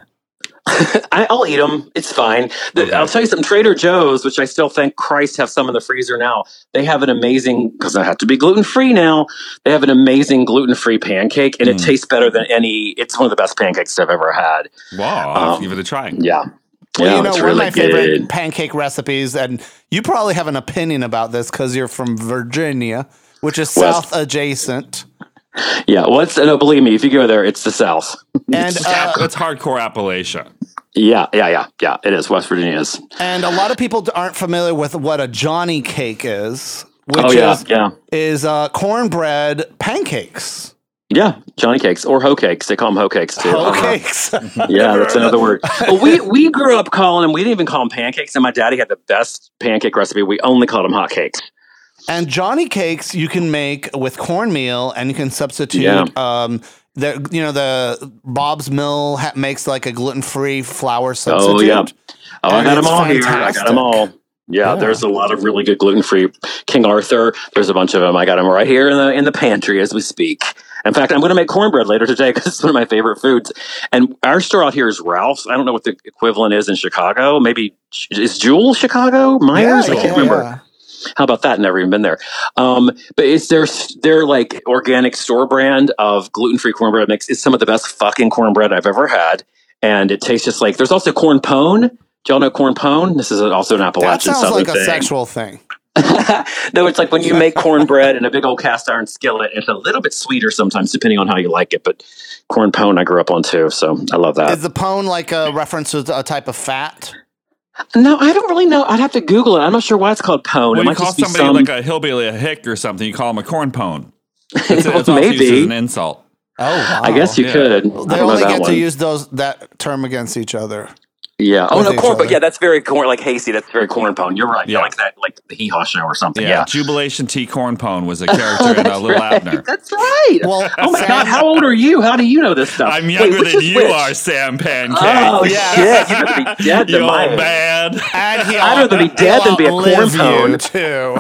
I, I'll eat them. It's fine. The, Okay. I'll tell you something. Trader Joe's, which I still thank Christ have some in the freezer now. They have an amazing, because I have to be gluten free now. They have an amazing gluten free pancake, and it Mm. tastes better than any. It's one of the best pancakes I've ever had. Wow, I'll have to Um, give it a try. Yeah. Well, yeah, you know, it's one of really my favorite good. pancake recipes, and you probably have an opinion about this because you're from Virginia, which is West. South adjacent. Yeah. Well, it's, no, believe me, if you go there, it's the South. And uh, It's hardcore Appalachia. Yeah. Yeah. Yeah. Yeah. It is. West Virginia is. and a lot of people aren't familiar with what a Johnny cake is, which Oh, yeah. is Yeah. is uh, cornbread pancakes. Yeah. Johnny cakes or hoe cakes. They call them hoe cakes too. Hoe Uh-huh. cakes. Yeah, that's another word. Well, we we grew up calling them. We didn't even call them pancakes, and my daddy had the best pancake recipe. We only called them hot cakes. And Johnny cakes you can make with cornmeal, and you can substitute. Yeah. Um, the you know the Bob's Mill ha- makes like a gluten free flour substitute. Oh yeah. Oh, I And got them it's all here. I got fantastic. them all. Yeah, Yeah. there's a lot of really good gluten free King Arthur. There's a bunch of them. I got them right here in the in the pantry as we speak. In fact, I'm going to make cornbread later today because it's one of my favorite foods. And our store out here is Ralph's. I don't know what the equivalent is in Chicago. Maybe is Jewel Chicago? Myers? I can't remember. yeah. How about that? Never even been there. Um, but it's their their like organic store brand of gluten free cornbread mix. It's some of the best fucking cornbread I've ever had, and it tastes just like. There's also corn pone. Do y'all know corn pone? This is also an Appalachian That sounds Southern like a thing. sexual thing. No, it's like when you make cornbread in a big old cast iron skillet. It's a little bit sweeter sometimes, depending on how you like it. But corn pone, I grew up on too, so I love that. Is the pone like a reference to a type of fat? No, I don't really know. I'd have to Google it. I'm not sure why it's called pone. When it you might call just be somebody some. like a hillbilly a hick or something, you call them a corn pone. It's, it's Well, also used as maybe. an insult. Oh, wow. I guess you Yeah. could. I They don't know only that get one. to use those that term against each other. Yeah. Oh with no, each corn. But other. yeah, that's very corn. Like hasty. That's very corn pone. You're right. Yeah. Yeah, like that. Like the hee haw show or something. Yeah, Yeah. Jubilation T. Corn Pone was a character in uh, Little Abner. That's right. Well, oh my Sam- God, how old are you? How do you know this stuff? I'm Wait, younger which than is you which? are, Sam Pancake. Oh Yeah. shit! You'd rather be dead you than my old age. man. And he I'd rather be dead than be a corn outlive pone. you, too.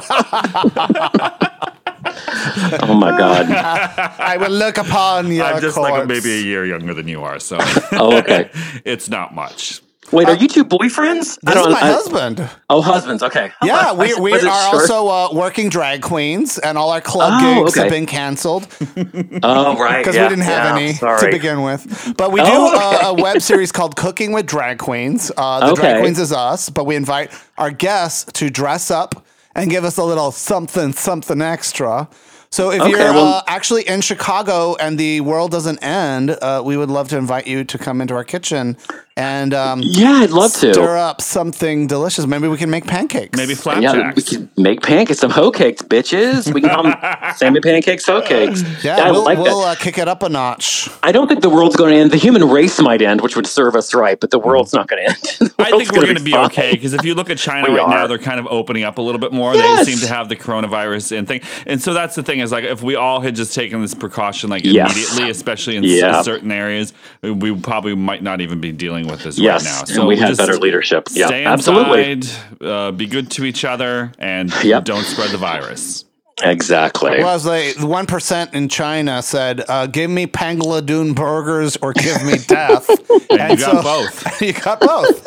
Oh my God. I will look upon your I'm just corpse. like maybe a year younger than you are, so Oh okay. it's not much. Wait, are you two boyfriends? This is my husband. Oh, husbands. Okay. Yeah, I we, we are wasn't sure. also uh, working drag queens, and all our club Oh, gigs okay. have been canceled Oh right. because yeah, we didn't have yeah, any sorry. to begin with. But we do Oh, uh, a web series called Cooking with Drag Queens. Uh, the Drag Okay. Queens is us, but we invite our guests to dress up and give us a little something, something extra. So if Okay, you're well- uh, actually in Chicago and the world doesn't end, uh, we would love to invite you to come into our kitchen and um, Yeah, I'd love to. stir up something delicious. Maybe we can make pancakes. Maybe Yeah, we flapjacks. can make pancakes, some hoe cakes, bitches. We can call them salmon pancakes, hoe cakes. Yeah, I we'll, like we'll that. uh, kick it up a notch. I don't think the world's going to end. The human race might end, which would serve us right, but the world's not going to end. The I world's think we're going to be fine. okay because if you look at China We right now, are. they're kind of opening up a little bit more. Yes. They seem to have the coronavirus and thing, and so that's the thing is like if we all had just taken this precaution like Yes. immediately, especially in Yeah. s- certain areas, we probably might not even be dealing with this Yes, right now. and So we had just better leadership. Yeah, stay absolutely. inside, uh, be good to each other, and Yep. don't spread the virus. Exactly. Well, as they, the one percent in China said, uh, "Give me Pangaladoon burgers or give me death." And you got both. You got both.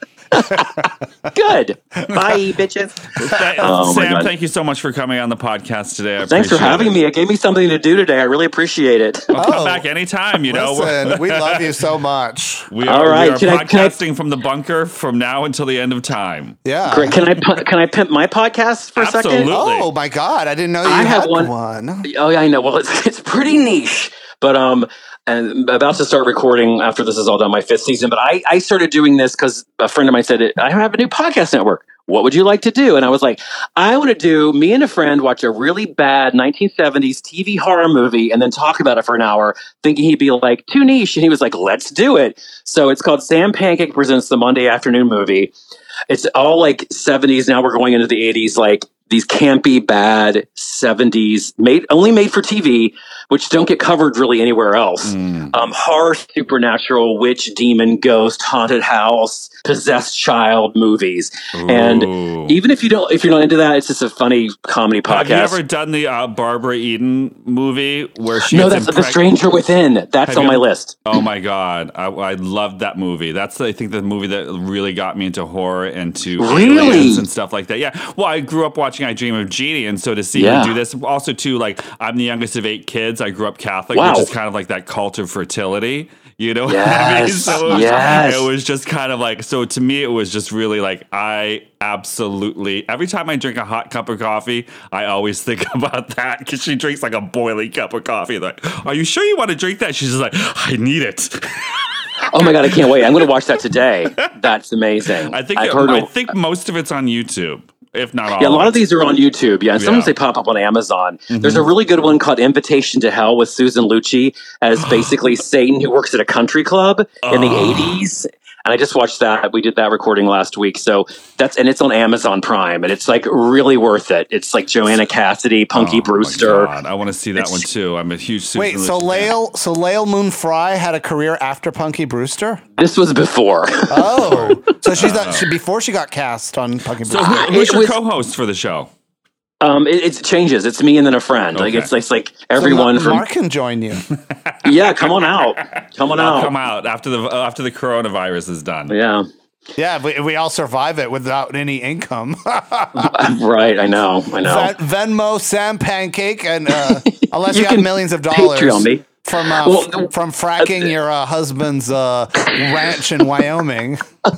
Good. Bye, bitches. Th- Oh, my Sam, God. thank you so much for coming on the podcast today. I Thanks for appreciate having it. me. It gave me something to do today. I really appreciate it. Well, come Oh. back anytime. You know, Listen, we love you so much. we All are, right, we are can I- can I- podcasting from the bunker from now until the end of time. Yeah. Great. Can I pu- can I pimp my podcast for a second? Absolutely. Oh my God! I didn't know you I have had one- one. Oh yeah, I know. Well, it's it's pretty niche, but um, and I'm about to start recording after this is all done, my fifth season. But I I started doing this because a friend of mine said I have a new podcast network. What would you like to do? And I was like, I want to do me and a friend watch a really bad nineteen seventies T V horror movie and then talk about it for an hour, thinking he'd be like, too niche. And he was like, let's do it. So it's called Sam Pancake Presents the Monday Afternoon Movie. It's all like seventies. Now we're going into the eighties, like these campy, bad seventies, made only made for T V, which don't get covered really anywhere else. Mm. Um, horror, supernatural, witch, demon, ghost, haunted house, possessed child movies. And Ooh. even if you don't, if you're not into that, it's just a funny comedy podcast. Have you ever done the uh, Barbara Eden movie where she no, gets that's The impreg- Stranger Within. That's Have on you my ever- list. Oh my god, I, I loved that movie. That's I think the movie that really got me into horror and to Really? aliens and stuff like that. Yeah, well, I grew up watching I Dream of Jeannie, and so to see Yeah. her do this, also too, like I'm the youngest of eight kids. I grew up Catholic, Wow. which is kind of like that cult of fertility. You know what I mean? Yes, So it was, yes. it was just kind of like, so to me, it was just really like, I absolutely, every time I drink a hot cup of coffee, I always think about that because she drinks like a boiling cup of coffee. Like, are you sure you want to drink that? She's just like, I need it. Oh my god, I can't wait! I'm going to watch that today. That's amazing. I think, I've it- heard. I of- think most of it's on YouTube, if not all. Yeah, a lot it. of these are on YouTube. Yeah, and sometimes Yeah. they pop up on Amazon. Mhm. There's a really good one called Invitation to Hell with Susan Lucci as basically Satan who works at a country club in the Oh. eighties. And I just watched that. We did that recording last week. So that's, and it's on Amazon Prime, and it's like really worth it. It's like Joanna Cassidy, Punky Oh my Brewster. God, I want to see that It's- one too. I'm a huge Susan Wait, so Lucci fan. Lael, so Lael Moon Fry had a career after Punky Brewster? This was before. Oh, so she's not, she, before she got cast on Punky So Brewster. who, who's It your was- co-host for the show? um, it, it changes. It's me and then a friend. Like Okay. it's, it's like everyone So from Mark can join you. yeah. Come on out. Come on I'll out. come out after the uh, after the coronavirus is done. Yeah. Yeah, we, we all survive it without any income. Right. I know. I know. Ven- Venmo Sam Pancake, and uh, unless you, You have can millions of dollars Patreon me. from uh, Well, f- from fracking your uh, husband's uh, ranch in Wyoming.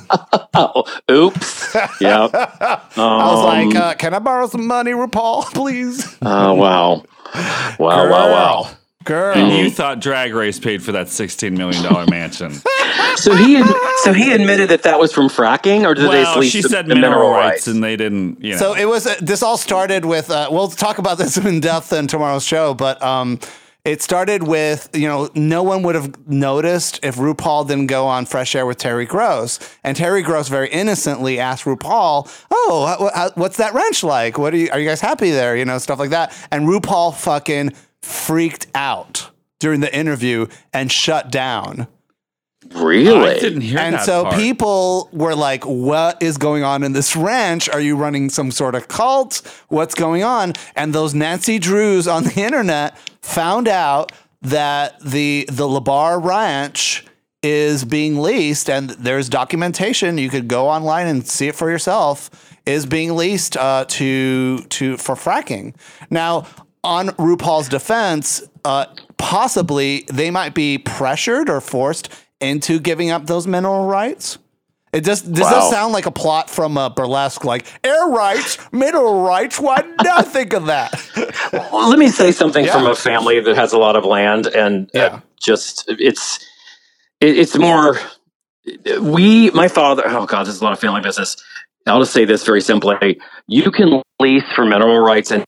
Oh, oops. Yeah. I was Um, like, uh, "Can I borrow some money, RuPaul, please?" Oh, wow. Wow, wow, wow. Girl. And you thought Drag Race paid for that sixteen million dollars mansion. So he ad- so he admitted that that was from fracking, or did they Well, lease she the, said the mineral rights, and they didn't, you know. So it was. Uh, this all started with. Uh, we'll talk about this in depth in tomorrow's show, but um, it started with, you know, no one would have noticed if RuPaul didn't go on Fresh Air with Terry Gross, and Terry Gross very innocently asked RuPaul, "Oh, how, how, what's that ranch like? What are you? Are you guys happy there? You know, stuff like that." And RuPaul fucking freaked out during the interview and shut down. really? I didn't hear And that so part. people were like, what is going on in this ranch? Are you running some sort of cult? What's going on? And those Nancy Drews on the internet found out that the the LeBar Ranch is being leased, and there's documentation. You could go online and see it for yourself. Is being leased uh, to to for fracking. Now, on RuPaul's defense, uh, possibly they might be pressured or forced into giving up those mineral rights. It just does Wow. that sound like a plot from a burlesque, like air rights, mineral rights? Why did I think of that? Well, let me say something Yeah. from a family that has a lot of land, and Yeah. uh, just it's it, it's more we, my father, oh God, this is a lot of family business. I'll just say this very simply. You can lease for mineral rights and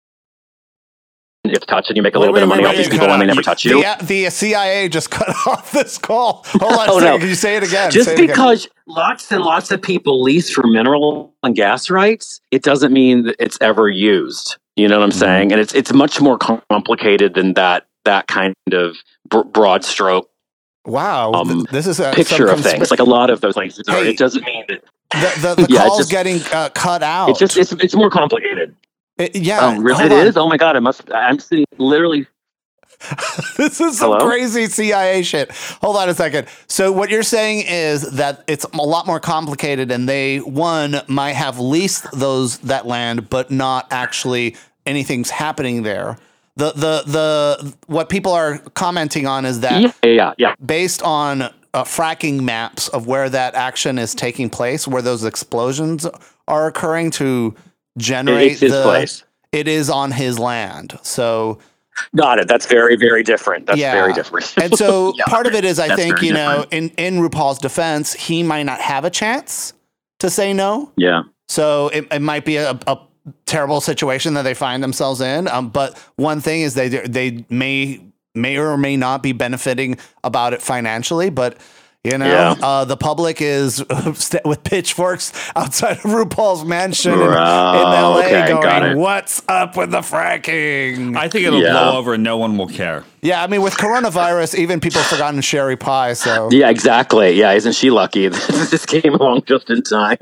if touch and you make a little Wait, bit of wait, money wait, off these wait, people cut and they out. never touch you. The, the C I A just cut off this call. Hold on a Oh, second. no. Can you say it again? Just Say it again. because lots and lots of people lease for mineral and gas rights, it doesn't mean that it's ever used. You know what I'm Mm-hmm. saying? And it's it's much more complicated than that that kind of br- broad stroke Wow. um, th- this is a picture some of things. consp- Like a lot of those things. Hey. It doesn't mean that the, the, the Yeah, it's call's just- getting uh, cut out. it's just it's it's more complicated. It- yeah. Oh, really? hold It on. is? Oh my God! I must. I'm sitting literally. This is some Hello? crazy C I A shit. Hold on a second. So what you're saying is that it's a lot more complicated, and they one might have leased those that land, but not actually anything's happening there. The the the what people are commenting on is that Yeah, yeah, yeah. based on uh, fracking maps of where that action is taking place, where those explosions are occurring to generate It's his the, place. it is on his land. So. Got it. That's very, very different. That's Yeah. very different. And so Yeah, part of it is, I that's think, very you know, different. in, in RuPaul's defense, he might not have a chance to say no. Yeah. So it, it might be a, a terrible situation that they find themselves in. Um, but one thing is they they may may or may not be benefiting about it financially, but. You know, Yeah. uh, the public is st- with pitchforks outside of RuPaul's mansion in, in Right. L A Okay, got going, it. what's up with the fracking? I think it'll Yeah. blow over and no one will care. Yeah, I mean, with coronavirus, even people have forgotten Sherry Pie, so. Yeah, exactly. Yeah, isn't she lucky? This came along just in time.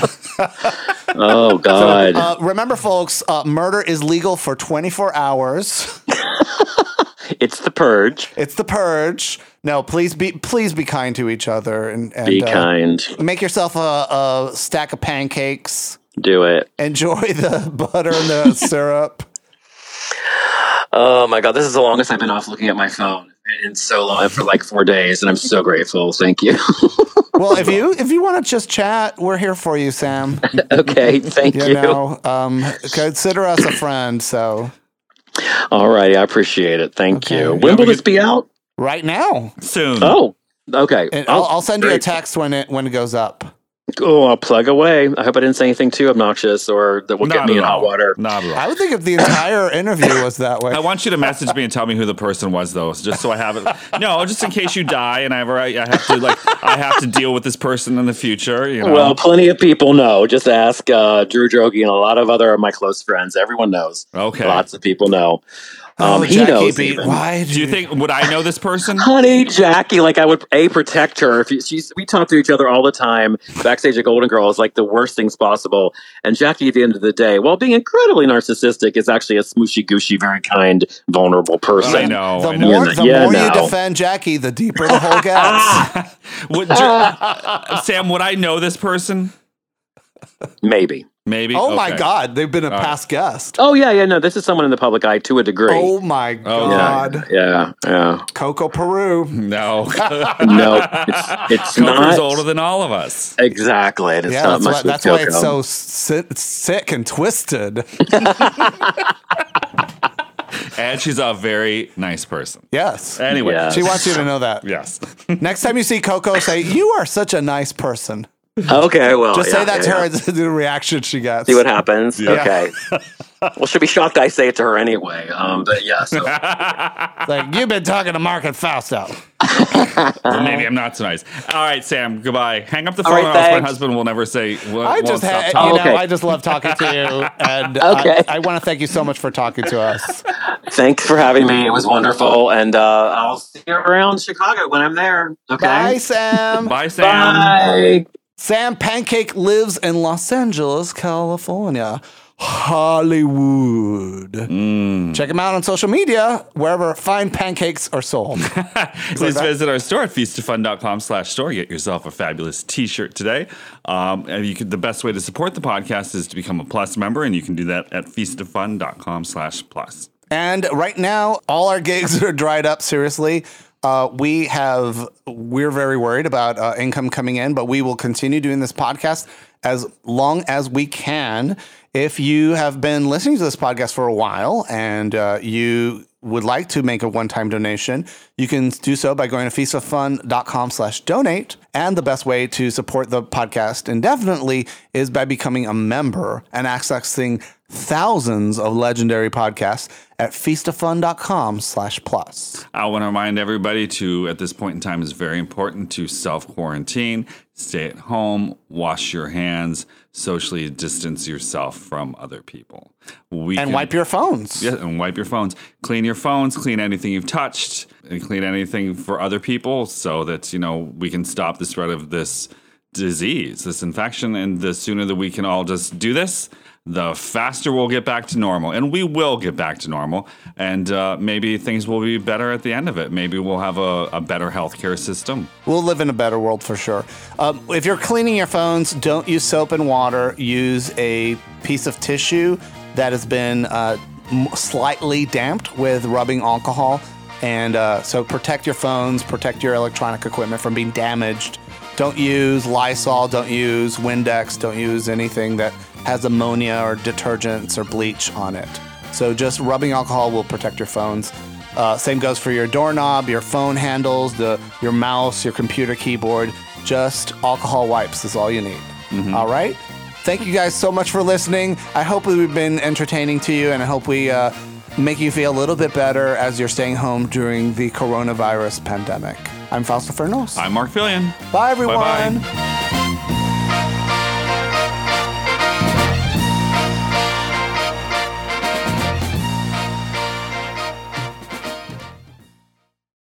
Oh God. Uh, remember, folks, uh, murder is legal for twenty-four hours. It's the purge. It's the purge. No, please be please be kind to each other and, and Be uh, kind. make yourself a, a stack of pancakes. Do it. Enjoy the butter and the syrup. Oh my God, this is the longest I've been off looking at my phone in so long, for like four days, and I'm so grateful. Thank you. Well, if you if you want to just chat, we're here for you, Sam. Okay, thank You you. know, um, consider us a friend. So All right, I appreciate it. Thank Okay. you. Yeah, When will we this be out? right now, Soon. Oh, okay. and I'll, Oh, I'll send you a great. text when it when it goes up. Oh, I'll plug away. I hope I didn't say anything too obnoxious or that will get Not me at in hot all. water. Not at all. I would think if the entire interview was that way. I want you to message me and tell me who the person was, though, just so I have it. No, just in case you die and I ever I have to like I have to deal with this person in the future. You know. Well, plenty of people know. Just ask uh, Drew Drogi and a lot of other of my close friends. Everyone knows. Okay. Lots of people know. Um, Oh, he Jackie knows B, even. why Do you think would I know this person? Honey, Jackie, like I would a protect her. If you, she's, we talk to each other all the time. Backstage at Golden Girls, like the worst things possible. And Jackie, at the end of the day, while being incredibly narcissistic, is actually a smooshy, gushy, very kind, vulnerable person. I know. The I know. more, Yeah, the yeah, more you no. defend Jackie, the deeper the hole gets. Would, uh, Sam, would I know this person? Maybe. Maybe. Oh my Okay. God, they've been a right. past guest. Oh yeah, yeah. No, this is someone in the public eye to a degree. Oh my God, Yeah, yeah. Coco Peru. No. No, it's it's Coco's not older than all of us. exactly. It's Yeah, not that's much why, with that's why it's Coco. so si- sick and twisted. And she's a very nice person. Yes. Anyway. Yeah. She wants you to know that. Yes. Next time you see Coco, say, "You are such a nice person." Okay, well, Just yeah, say that yeah, to her yeah. and see the reaction she gets. See what happens. Yeah. Okay. Well, she'll be shocked I say it to her anyway. Um, but yeah. So Like, you've been talking to Mark and Fausto. Well, maybe I'm not so nice. All right, Sam. Goodbye. Hang up the All phone, right, or else my thanks. husband will never say. Won't, I won't just stop had, talking. you know, Okay. I just love talking to you, and Okay. I, I want to thank you so much for talking to us. thanks for having me. It was wonderful, and uh, I'll see you around Chicago when I'm there. Okay. Bye, Sam. Bye, Sam. Bye. Sam Pancake lives in Los Angeles, California, Hollywood. Mm. Check him out on social media, wherever fine pancakes are sold. Please visit our store at feastofun.com slash store. Get yourself a fabulous t-shirt today. Um, and you could, the best way to support the podcast is to become a Plus member, and you can do that at feastofun.com slash plus. And right now, all our gigs are dried up, seriously. Uh, we have, we're very worried about uh, income coming in, but we will continue doing this podcast as long as we can. If you have been listening to this podcast for a while and uh, you would like to make a one-time donation, you can do so by going to feastoffun.com slash donate. And the best way to support the podcast indefinitely is by becoming a member and accessing thousands of legendary podcasts at feastoffun.com slash plus. I want to remind everybody to, at this point in time, it's very important to self-quarantine, stay at home, wash your hands, socially distance yourself from other people. We And can, wipe your phones. Yeah, and wipe your phones. Clean your phones, clean anything you've touched, and clean anything for other people so that, you know, we can stop the spread of this disease, this infection. And the sooner that we can all just do this, the faster we'll get back to normal. And we will get back to normal. And uh, maybe things will be better at the end of it. Maybe we'll have a, a better healthcare system. We'll live in a better world for sure. Um, if you're cleaning your phones, don't use soap and water. Use a piece of tissue that has been uh, m- slightly damped with rubbing alcohol. And uh, so protect your phones, protect your electronic equipment from being damaged. Don't use Lysol, don't use Windex, don't use anything that has ammonia or detergents or bleach on it. So just rubbing alcohol will protect your phones. Uh, same goes for your doorknob, your phone handles, the your mouse, your computer keyboard. Just alcohol wipes is all you need. Mm-hmm. All right? Thank you guys so much for listening. I hope we've been entertaining to you, and I hope we uh, make you feel a little bit better as you're staying home during the coronavirus pandemic. I'm Fausto Fernos. I'm Mark Fillion. Bye, everyone. Bye-bye.